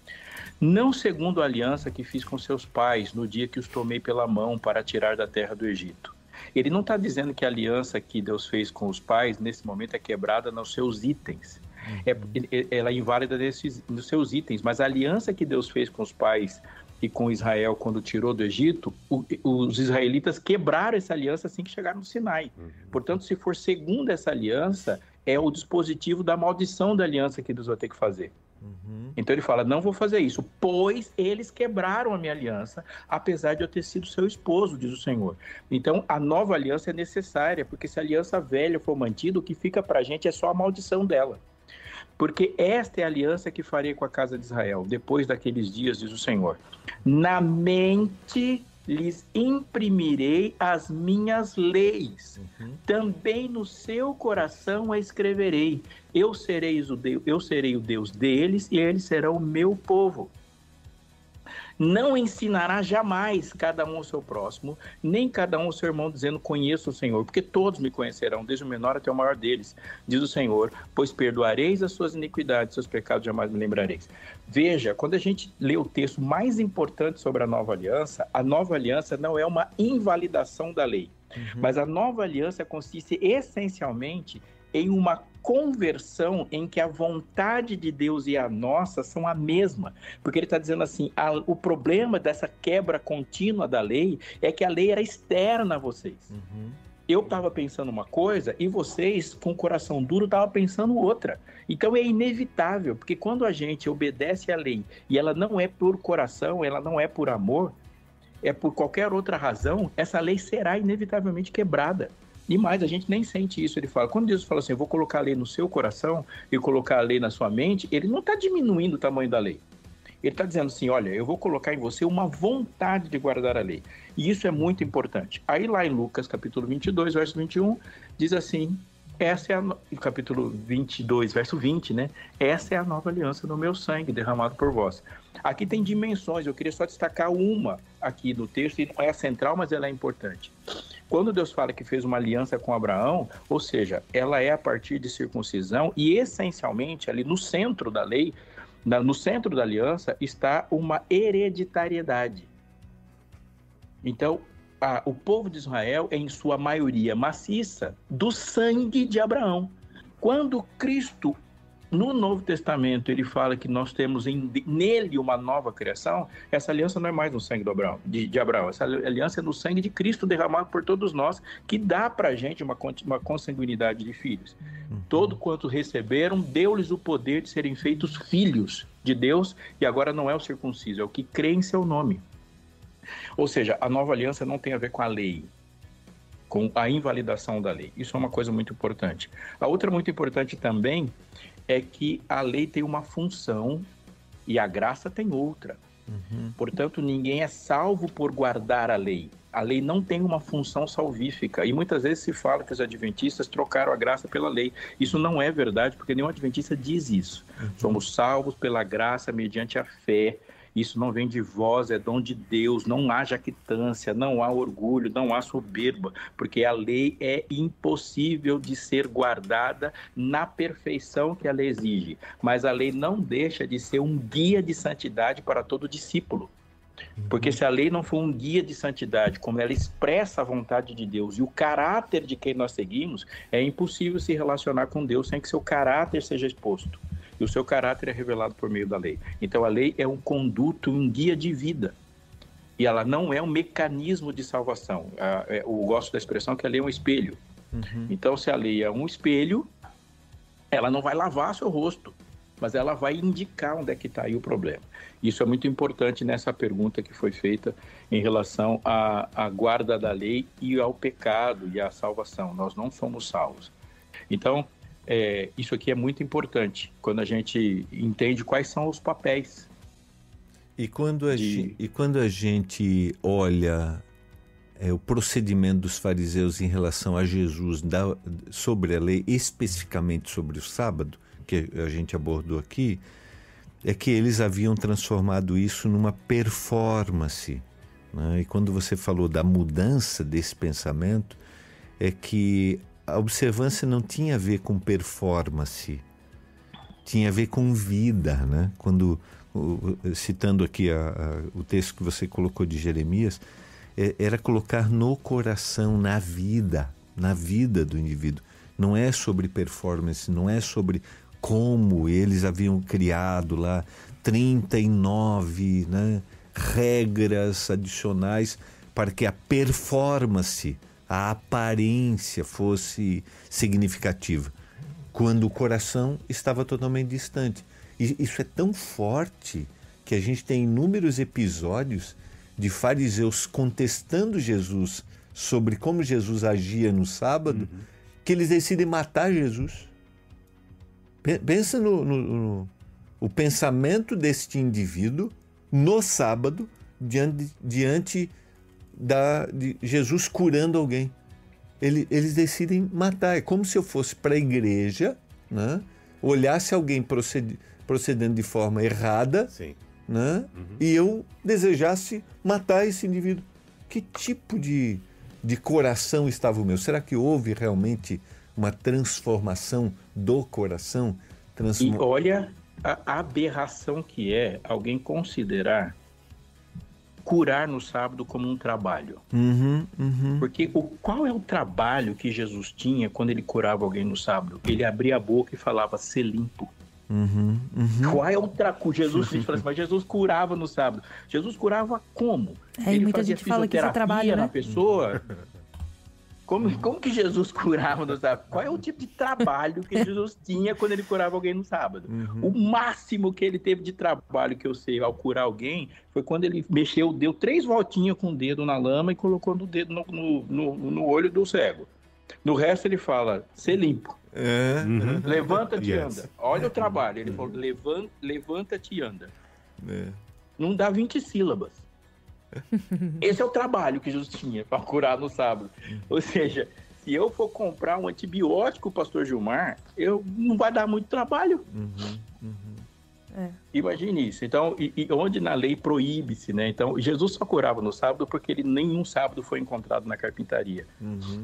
Speaker 5: Não segundo a aliança que fiz com seus pais no dia que os tomei pela mão para tirar da terra do Egito. Ele não está dizendo que a aliança que Deus fez com os pais, nesse momento, é quebrada nos seus itens. É, ela é inválida nesses, nos seus itens, mas a aliança que Deus fez com os pais e com Israel quando tirou do Egito, o, os israelitas quebraram essa aliança assim que chegaram no Sinai. Portanto, se for segundo essa aliança, é o dispositivo da maldição da aliança que Deus vai ter que fazer.
Speaker 4: Uhum.
Speaker 5: Então ele fala, não vou fazer isso, pois eles quebraram a minha aliança, apesar de eu ter sido seu esposo, diz o Senhor. Então a nova aliança é necessária, porque se a aliança velha for mantida, o que fica pra gente é só a maldição dela. Porque esta é a aliança que farei com a casa de Israel, depois daqueles dias, diz o Senhor. Na mente lhes imprimirei as minhas leis,
Speaker 4: Uhum.
Speaker 5: também no seu coração a escreverei. Eu serei o Deus, eu serei o Deus deles e eles serão o meu povo. Não ensinará jamais cada um ao seu próximo, nem cada um ao seu irmão, dizendo, conheço o Senhor, porque todos me conhecerão, desde o menor até o maior deles, diz o Senhor, pois perdoareis as suas iniquidades, seus pecados jamais me lembrareis. Veja, quando a gente lê o texto mais importante sobre a nova aliança, a nova aliança não é uma invalidação da lei, uhum. mas a nova aliança consiste essencialmente em uma conversão em que a vontade de Deus e a nossa são a mesma. Porque ele está dizendo assim, a, o problema dessa quebra contínua da lei é que a lei era externa a vocês. Uhum. Eu estava pensando uma coisa e vocês, com o coração duro, estavam pensando outra. Então é inevitável, porque quando a gente obedece à lei e ela não é por coração, ela não é por amor, é por qualquer outra razão, essa lei será inevitavelmente quebrada. E mais, a gente nem sente isso. Ele fala, quando Deus fala assim, eu vou colocar a lei no seu coração e colocar a lei na sua mente, ele não está diminuindo o tamanho da lei. Ele está dizendo assim, olha, eu vou colocar em você uma vontade de guardar a lei. E isso é muito importante. Aí lá em Lucas, capítulo vinte e dois, verso vinte e um, diz assim, essa é a... No... capítulo vinte e dois, verso vinte, né? Essa é a nova aliança no meu sangue, derramado por vós. Aqui tem dimensões, eu queria só destacar uma aqui no texto, e não é a central, mas ela é importante. Quando Deus fala que fez uma aliança com Abraão, ou seja, ela é a partir de circuncisão e essencialmente ali no centro da lei, no centro da aliança está uma hereditariedade. Então, a, o povo de Israel é em sua maioria maciça do sangue de Abraão. Quando Cristo, no Novo Testamento, ele fala que nós temos em, nele uma nova criação, essa aliança não é mais no sangue do Abraão, de, de Abraão, essa aliança é no sangue de Cristo derramado por todos nós, que dá para a gente uma, uma consanguinidade de filhos. Uhum. Todo quanto receberam, deu-lhes o poder de serem feitos filhos de Deus, e agora não é o circunciso, é o que crê em seu nome. Ou seja, a nova aliança não tem a ver com a lei, com a invalidação da lei. Isso é uma coisa muito importante. A outra muito importante também é que a lei tem uma função e a graça tem outra. Uhum. Portanto, ninguém é salvo por guardar a lei. A lei não tem uma função salvífica. E muitas vezes se fala que os adventistas trocaram a graça pela lei. Isso não é verdade, porque nenhum adventista diz isso. Uhum. Somos salvos pela graça mediante a fé. Isso não vem de vós, é dom de Deus, não há jactância, não há orgulho, não há soberba, porque a lei é impossível de ser guardada na perfeição que a lei exige. Mas a lei não deixa de ser um guia de santidade para todo discípulo. Porque se a lei não for um guia de santidade, como ela expressa a vontade de Deus e o caráter de quem nós seguimos, é impossível se relacionar com Deus sem que seu caráter seja exposto. E o seu caráter é revelado por meio da lei. Então a lei é um conduto, um guia de vida. E ela não é um mecanismo de salvação. Eu gosto da expressão que a lei é um espelho. Uhum. Então se a lei é um espelho, ela não vai lavar seu rosto, mas ela vai indicar onde é que está aí o problema. Isso é muito importante nessa pergunta que foi feita em relação à, à guarda da lei e ao pecado e à salvação. Nós não somos salvos. Então, É, isso aqui é muito importante, quando a gente entende quais são os papéis.
Speaker 4: E quando a,
Speaker 5: de...
Speaker 4: gente, e quando a gente olha é, o procedimento dos fariseus em relação a Jesus da, sobre a lei, especificamente sobre o sábado, que a gente abordou aqui, é que eles haviam transformado isso numa performance, né? E quando você falou da mudança desse pensamento, é que a observância não tinha a ver com performance, tinha a ver com vida, né? Quando, citando aqui a, a, o texto que você colocou de Jeremias, é, era colocar no coração, na vida, na vida do indivíduo. Não é sobre performance, não é sobre como eles haviam criado lá trinta e nove, né, regras adicionais para que a performance, a aparência fosse significativa, quando o coração estava totalmente distante. E isso é tão forte que a gente tem inúmeros episódios de fariseus contestando Jesus sobre como Jesus agia no sábado, uhum. que eles decidem matar Jesus. Pensa no, no, no o pensamento deste indivíduo no sábado, diante, diante Da, de Jesus curando alguém. Ele, eles decidem matar. É como se eu fosse para a igreja, né, olhasse alguém proced, procedendo de forma errada, Sim. né? Uhum. E eu desejasse matar esse indivíduo. Que tipo de, de coração estava o meu? Será que houve realmente uma transformação do coração? Transform...
Speaker 5: E olha a aberração que é alguém considerar curar no sábado como um trabalho.
Speaker 4: Uhum, uhum.
Speaker 5: Porque o, qual é o trabalho que Jesus tinha quando ele curava alguém no sábado? Ele abria a boca e falava, ser limpo.
Speaker 4: Uhum, uhum.
Speaker 5: Qual é o trabalho? Jesus fala assim, mas Jesus curava no sábado. Jesus curava como?
Speaker 2: É,
Speaker 5: ele
Speaker 2: muita
Speaker 5: fazia
Speaker 2: gente fala que isso é trabalho, né?
Speaker 5: na pessoa. Como, como que Jesus curava no sábado? Qual é o tipo de trabalho que Jesus tinha quando ele curava alguém no sábado? Uhum. O máximo que ele teve de trabalho que eu sei ao curar alguém foi quando ele mexeu, deu três voltinhas com o dedo na lama e colocou no dedo no, no, no, no olho do cego. No resto ele fala, ser limpo.
Speaker 4: É.
Speaker 5: Uhum. Levanta-te e
Speaker 3: Yes.
Speaker 5: anda. Olha o trabalho. Ele falou, levanta, levanta-te e anda.
Speaker 4: É.
Speaker 5: Não dá vinte sílabas. Esse é o trabalho que Jesus tinha para curar no sábado. Ou seja, se eu for comprar um antibiótico, pastor Gilmar, eu, não vai dar muito trabalho.
Speaker 4: Uhum, uhum.
Speaker 2: É.
Speaker 5: Imagine isso. Então, e, e onde na lei proíbe-se, né? Então, Jesus só curava no sábado porque ele nenhum sábado foi encontrado na carpintaria.
Speaker 4: Uhum.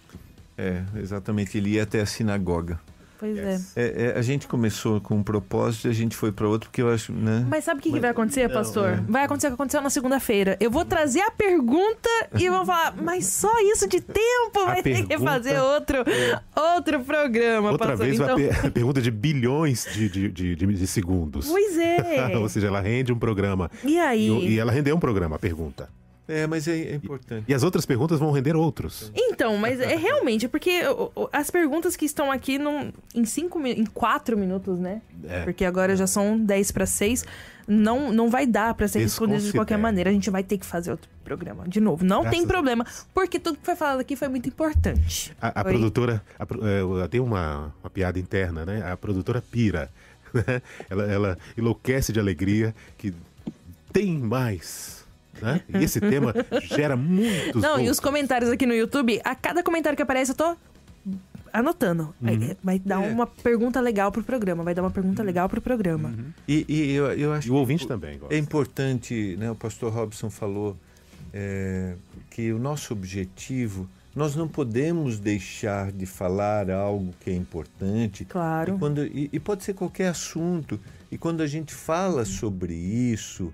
Speaker 4: É, exatamente. Ele ia até a sinagoga.
Speaker 2: Pois
Speaker 3: Yes.
Speaker 2: é.
Speaker 4: É, é, a gente começou com um propósito e a gente foi para outro, porque eu acho, né?
Speaker 2: Mas sabe o que, que vai acontecer,
Speaker 4: não,
Speaker 2: pastor?
Speaker 4: é.
Speaker 2: Vai acontecer o que aconteceu na segunda-feira. Eu vou trazer a pergunta e vão falar, mas só isso de tempo? Vai ter que
Speaker 3: pergunta-
Speaker 2: fazer outro, outro programa,
Speaker 3: Outra
Speaker 2: pastor.
Speaker 3: vez,
Speaker 2: Então,
Speaker 3: uma per- pergunta de bilhões de, de, de, de- de segundos.
Speaker 2: pois é.
Speaker 3: Ou seja, ela rende um programa.
Speaker 2: E aí?
Speaker 3: E, e ela rendeu um programa, a pergunta.
Speaker 4: É, mas é, é importante.
Speaker 3: E as outras perguntas vão render outros.
Speaker 2: Então, mas é realmente, porque o- o- as perguntas que estão aqui não, em cinco mi- em quatro minutos, né?
Speaker 3: É.
Speaker 2: Porque agora já são dez para seis, não, não vai dar para ser respondido de qualquer
Speaker 3: Desconsidere.
Speaker 2: maneira. A gente vai ter que fazer outro programa de novo. Não
Speaker 3: Graças
Speaker 2: tem
Speaker 3: a
Speaker 2: problema, porque tudo que foi falado aqui foi muito importante.
Speaker 3: A, a
Speaker 2: Oi?
Speaker 3: produtora, a pro- é, tem uma, uma piada interna, né? A produtora pira. né? ela, ela enlouquece de alegria que tem mais. Né? E esse tema gera muitos
Speaker 2: Não, e os
Speaker 3: outros.
Speaker 2: comentários aqui no YouTube, a cada comentário que aparece eu tô anotando.
Speaker 3: Uhum.
Speaker 2: Aí, vai dar
Speaker 4: É.
Speaker 2: uma pergunta legal pro programa, vai dar uma pergunta legal pro programa.
Speaker 4: E, e eu, eu acho
Speaker 3: E o ouvinte
Speaker 4: que
Speaker 3: também gosta.
Speaker 4: é importante, né? O pastor Robson falou é, que o nosso objetivo, nós não podemos deixar de falar algo que é importante.
Speaker 2: Claro.
Speaker 4: E, quando, e, e pode ser qualquer assunto. E quando a gente fala sobre isso,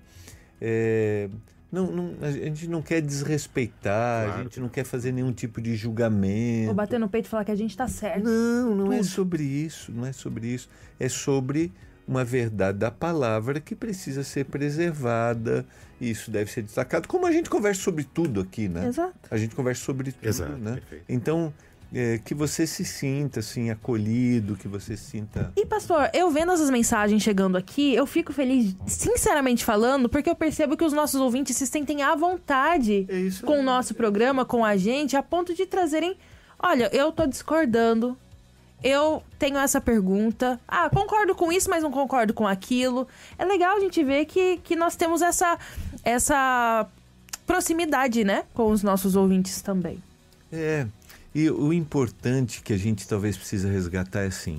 Speaker 4: é, não, não, a gente não quer desrespeitar,
Speaker 3: Claro.
Speaker 4: a gente não quer fazer nenhum tipo de julgamento.
Speaker 2: Vou bater no peito e falar que a gente tá certo.
Speaker 4: Não, não é
Speaker 2: Tudo.
Speaker 4: sobre isso, não é sobre isso. É sobre uma verdade da palavra que precisa ser preservada. E isso deve ser destacado. Como a gente conversa sobre tudo aqui, né?
Speaker 2: Exato.
Speaker 4: A gente conversa sobre tudo,
Speaker 3: Exato,
Speaker 4: né?
Speaker 3: perfeito.
Speaker 4: Então, é, que você se sinta assim acolhido, que você se sinta.
Speaker 2: E, pastor, eu vendo essas mensagens chegando aqui, eu fico feliz, sinceramente falando, porque eu percebo que os nossos ouvintes se sentem à vontade
Speaker 4: É isso
Speaker 2: com
Speaker 4: aí.
Speaker 2: o nosso programa, com a gente, a ponto de trazerem... Olha, eu tô discordando, eu tenho essa pergunta, ah, concordo com isso, mas não concordo com aquilo. É legal a gente ver que, que nós temos essa, essa proximidade, né, com os nossos ouvintes também.
Speaker 4: É. E o importante que a gente talvez precisa resgatar é assim: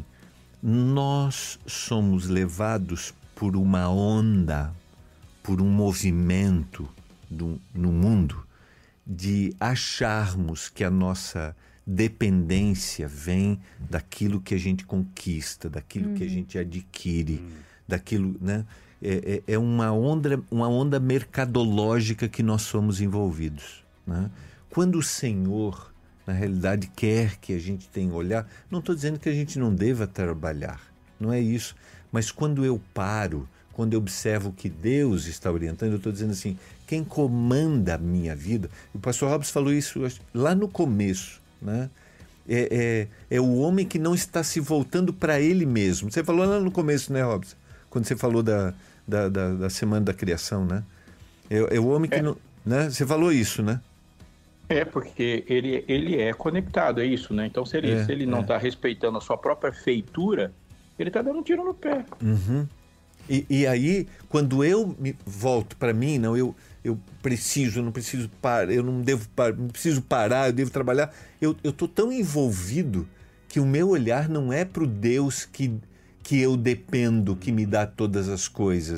Speaker 4: nós somos levados por uma onda, por um movimento do, no mundo de acharmos que a nossa dependência vem daquilo que a gente conquista, daquilo que a gente adquire, daquilo, né? É, é, é uma onda, uma onda mercadológica que nós somos envolvidos, né? Quando o Senhor, na realidade, quer que a gente tenha olhar, não estou dizendo que a gente não deva trabalhar, não é isso, mas quando eu paro, quando eu observo que Deus está orientando, eu estou dizendo assim, quem comanda a minha vida, o pastor Robson falou isso lá no começo, né? É, é, é o homem que não está se voltando para ele mesmo. Você falou lá no começo, né, Robson? Quando você falou da, da, da, da semana da criação, né? É, é o homem que
Speaker 5: É.
Speaker 4: não... Né? Você falou isso, né?
Speaker 5: É, porque ele, ele é conectado, é isso, né? Então, se ele,
Speaker 4: É,
Speaker 5: se ele não
Speaker 4: é.
Speaker 5: está respeitando a sua própria feitura, ele está dando um tiro no pé.
Speaker 4: Uhum. E, e aí, quando eu me volto para mim, não, eu, eu preciso, eu não preciso parar, eu não devo parar, não preciso parar, eu devo trabalhar. Eu estou tão envolvido que o meu olhar não é para o Deus que, que eu dependo, que me dá todas as coisas,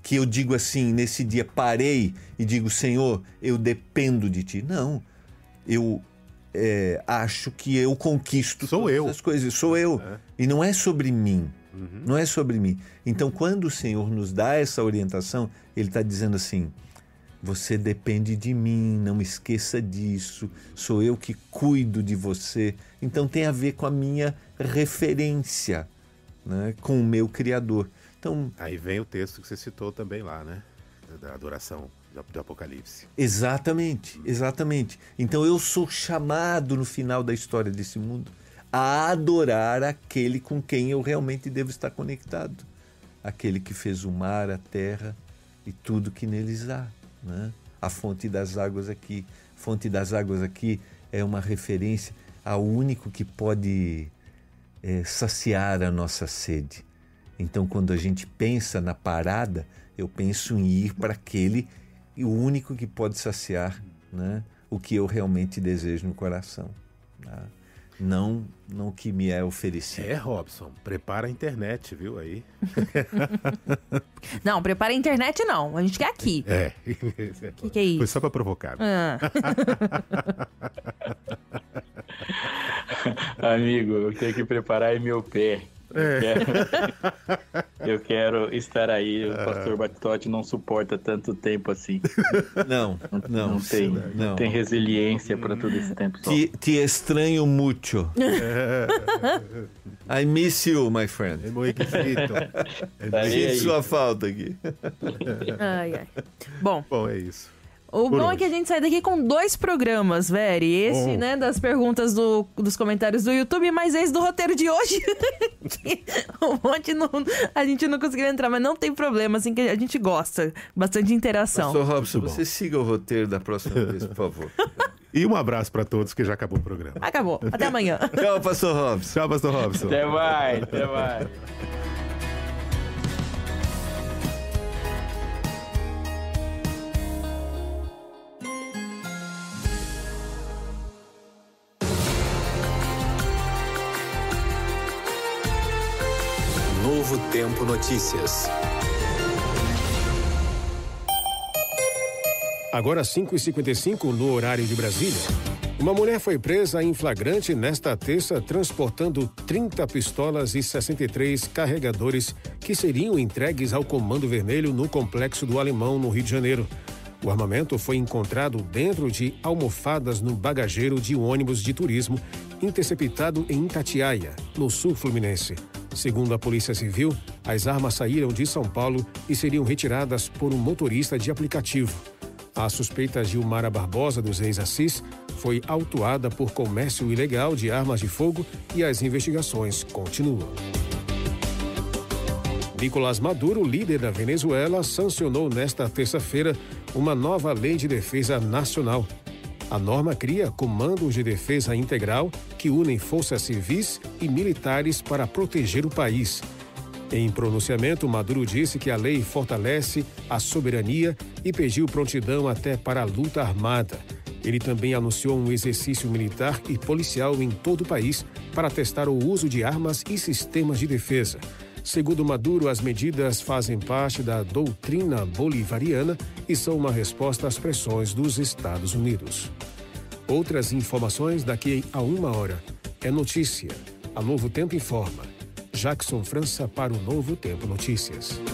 Speaker 4: que eu digo assim, nesse dia parei e digo, Senhor, eu dependo de Ti. Não, eu é, acho que eu conquisto
Speaker 3: Sou
Speaker 4: todas
Speaker 3: eu.
Speaker 4: as coisas, sou eu.
Speaker 3: É.
Speaker 4: E não é sobre mim,
Speaker 3: Uhum.
Speaker 4: não é sobre mim. Então, quando o Senhor nos dá essa orientação, Ele está dizendo assim, você depende de mim, não esqueça disso, sou eu que cuido de você. Então tem a ver com a minha referência, né, com o meu Criador. Então,
Speaker 3: Aí vem o texto que você citou também lá, né? Da adoração do Apocalipse.
Speaker 4: exatamente, exatamente. Então eu sou chamado no final da história desse mundo a adorar aquele com quem eu realmente devo estar conectado. Aquele que fez o mar, a terra e tudo que neles há. Né? A fonte das águas aqui. Fonte das águas aqui é uma referência ao único que pode é, saciar a nossa sede. Então, quando a gente pensa na parada, eu penso em ir para aquele, o único que pode saciar, né, o que eu realmente desejo no coração. Tá? Não, não o que me é oferecido.
Speaker 3: É, Robson, prepara a internet, viu, aí?
Speaker 2: Não, prepara a internet não. A gente quer aqui.
Speaker 3: É.
Speaker 2: Que que é isso?
Speaker 3: Foi só pra provocar.
Speaker 2: Ah.
Speaker 5: Amigo, eu tenho que preparar aí meu pé. Eu, quero... eu quero estar aí. O pastor Batistotti não suporta tanto tempo assim.
Speaker 4: Não, não.
Speaker 5: Não tem,
Speaker 4: não.
Speaker 5: não tem resiliência para todo esse tempo só.
Speaker 4: Te, te estranho muito. I miss you, my friend.
Speaker 3: É muito esquisito.
Speaker 5: Tá aí,
Speaker 4: Sinto
Speaker 5: aí.
Speaker 4: sua falta aqui.
Speaker 2: Ai, ai. Bom,
Speaker 3: Bom, é isso.
Speaker 2: o
Speaker 3: Por
Speaker 2: bom é
Speaker 3: hoje.
Speaker 2: que a gente sai daqui com dois programas, Veri. Esse,
Speaker 3: Bom.
Speaker 2: né, das perguntas do, dos comentários do YouTube, mas esse do roteiro de hoje. Que um monte não, a gente não conseguiu entrar, mas não tem problema, assim, que a gente gosta. Bastante interação.
Speaker 4: Pastor Robson,
Speaker 3: Muito bom.
Speaker 4: você siga o roteiro da próxima vez, por favor.
Speaker 3: E um abraço pra todos, que já acabou o programa.
Speaker 2: Acabou. Até amanhã.
Speaker 4: Tchau, pastor Robson.
Speaker 3: Tchau, pastor Robson.
Speaker 5: Até mais, até mais.
Speaker 6: Novo Tempo Notícias.
Speaker 7: Agora cinco e cinquenta e cinco no horário de Brasília. Uma mulher foi presa em flagrante nesta terça transportando trinta pistolas e sessenta e três carregadores que seriam entregues ao Comando Vermelho no Complexo do Alemão, no Rio de Janeiro. O armamento foi encontrado dentro de almofadas no bagageiro de um ônibus de turismo interceptado em Itatiaia, no sul fluminense. Segundo a Polícia Civil, as armas saíram de São Paulo e seriam retiradas por um motorista de aplicativo. A suspeita Gilmara Barbosa dos Reis Assis foi autuada por comércio ilegal de armas de fogo e as investigações continuam. Nicolás Maduro, líder da Venezuela, sancionou nesta terça-feira uma nova lei de defesa nacional. A norma cria comandos de defesa integral que unem forças civis e militares para proteger o país. Em pronunciamento, Maduro disse que a lei fortalece a soberania e pediu prontidão até para a luta armada. Ele também anunciou um exercício militar e policial em todo o país para testar o uso de armas e sistemas de defesa. Segundo Maduro, as medidas fazem parte da doutrina bolivariana e são uma resposta às pressões dos Estados Unidos. Outras informações daqui a uma hora. É notícia. A Novo Tempo informa. Jackson França para o Novo Tempo Notícias.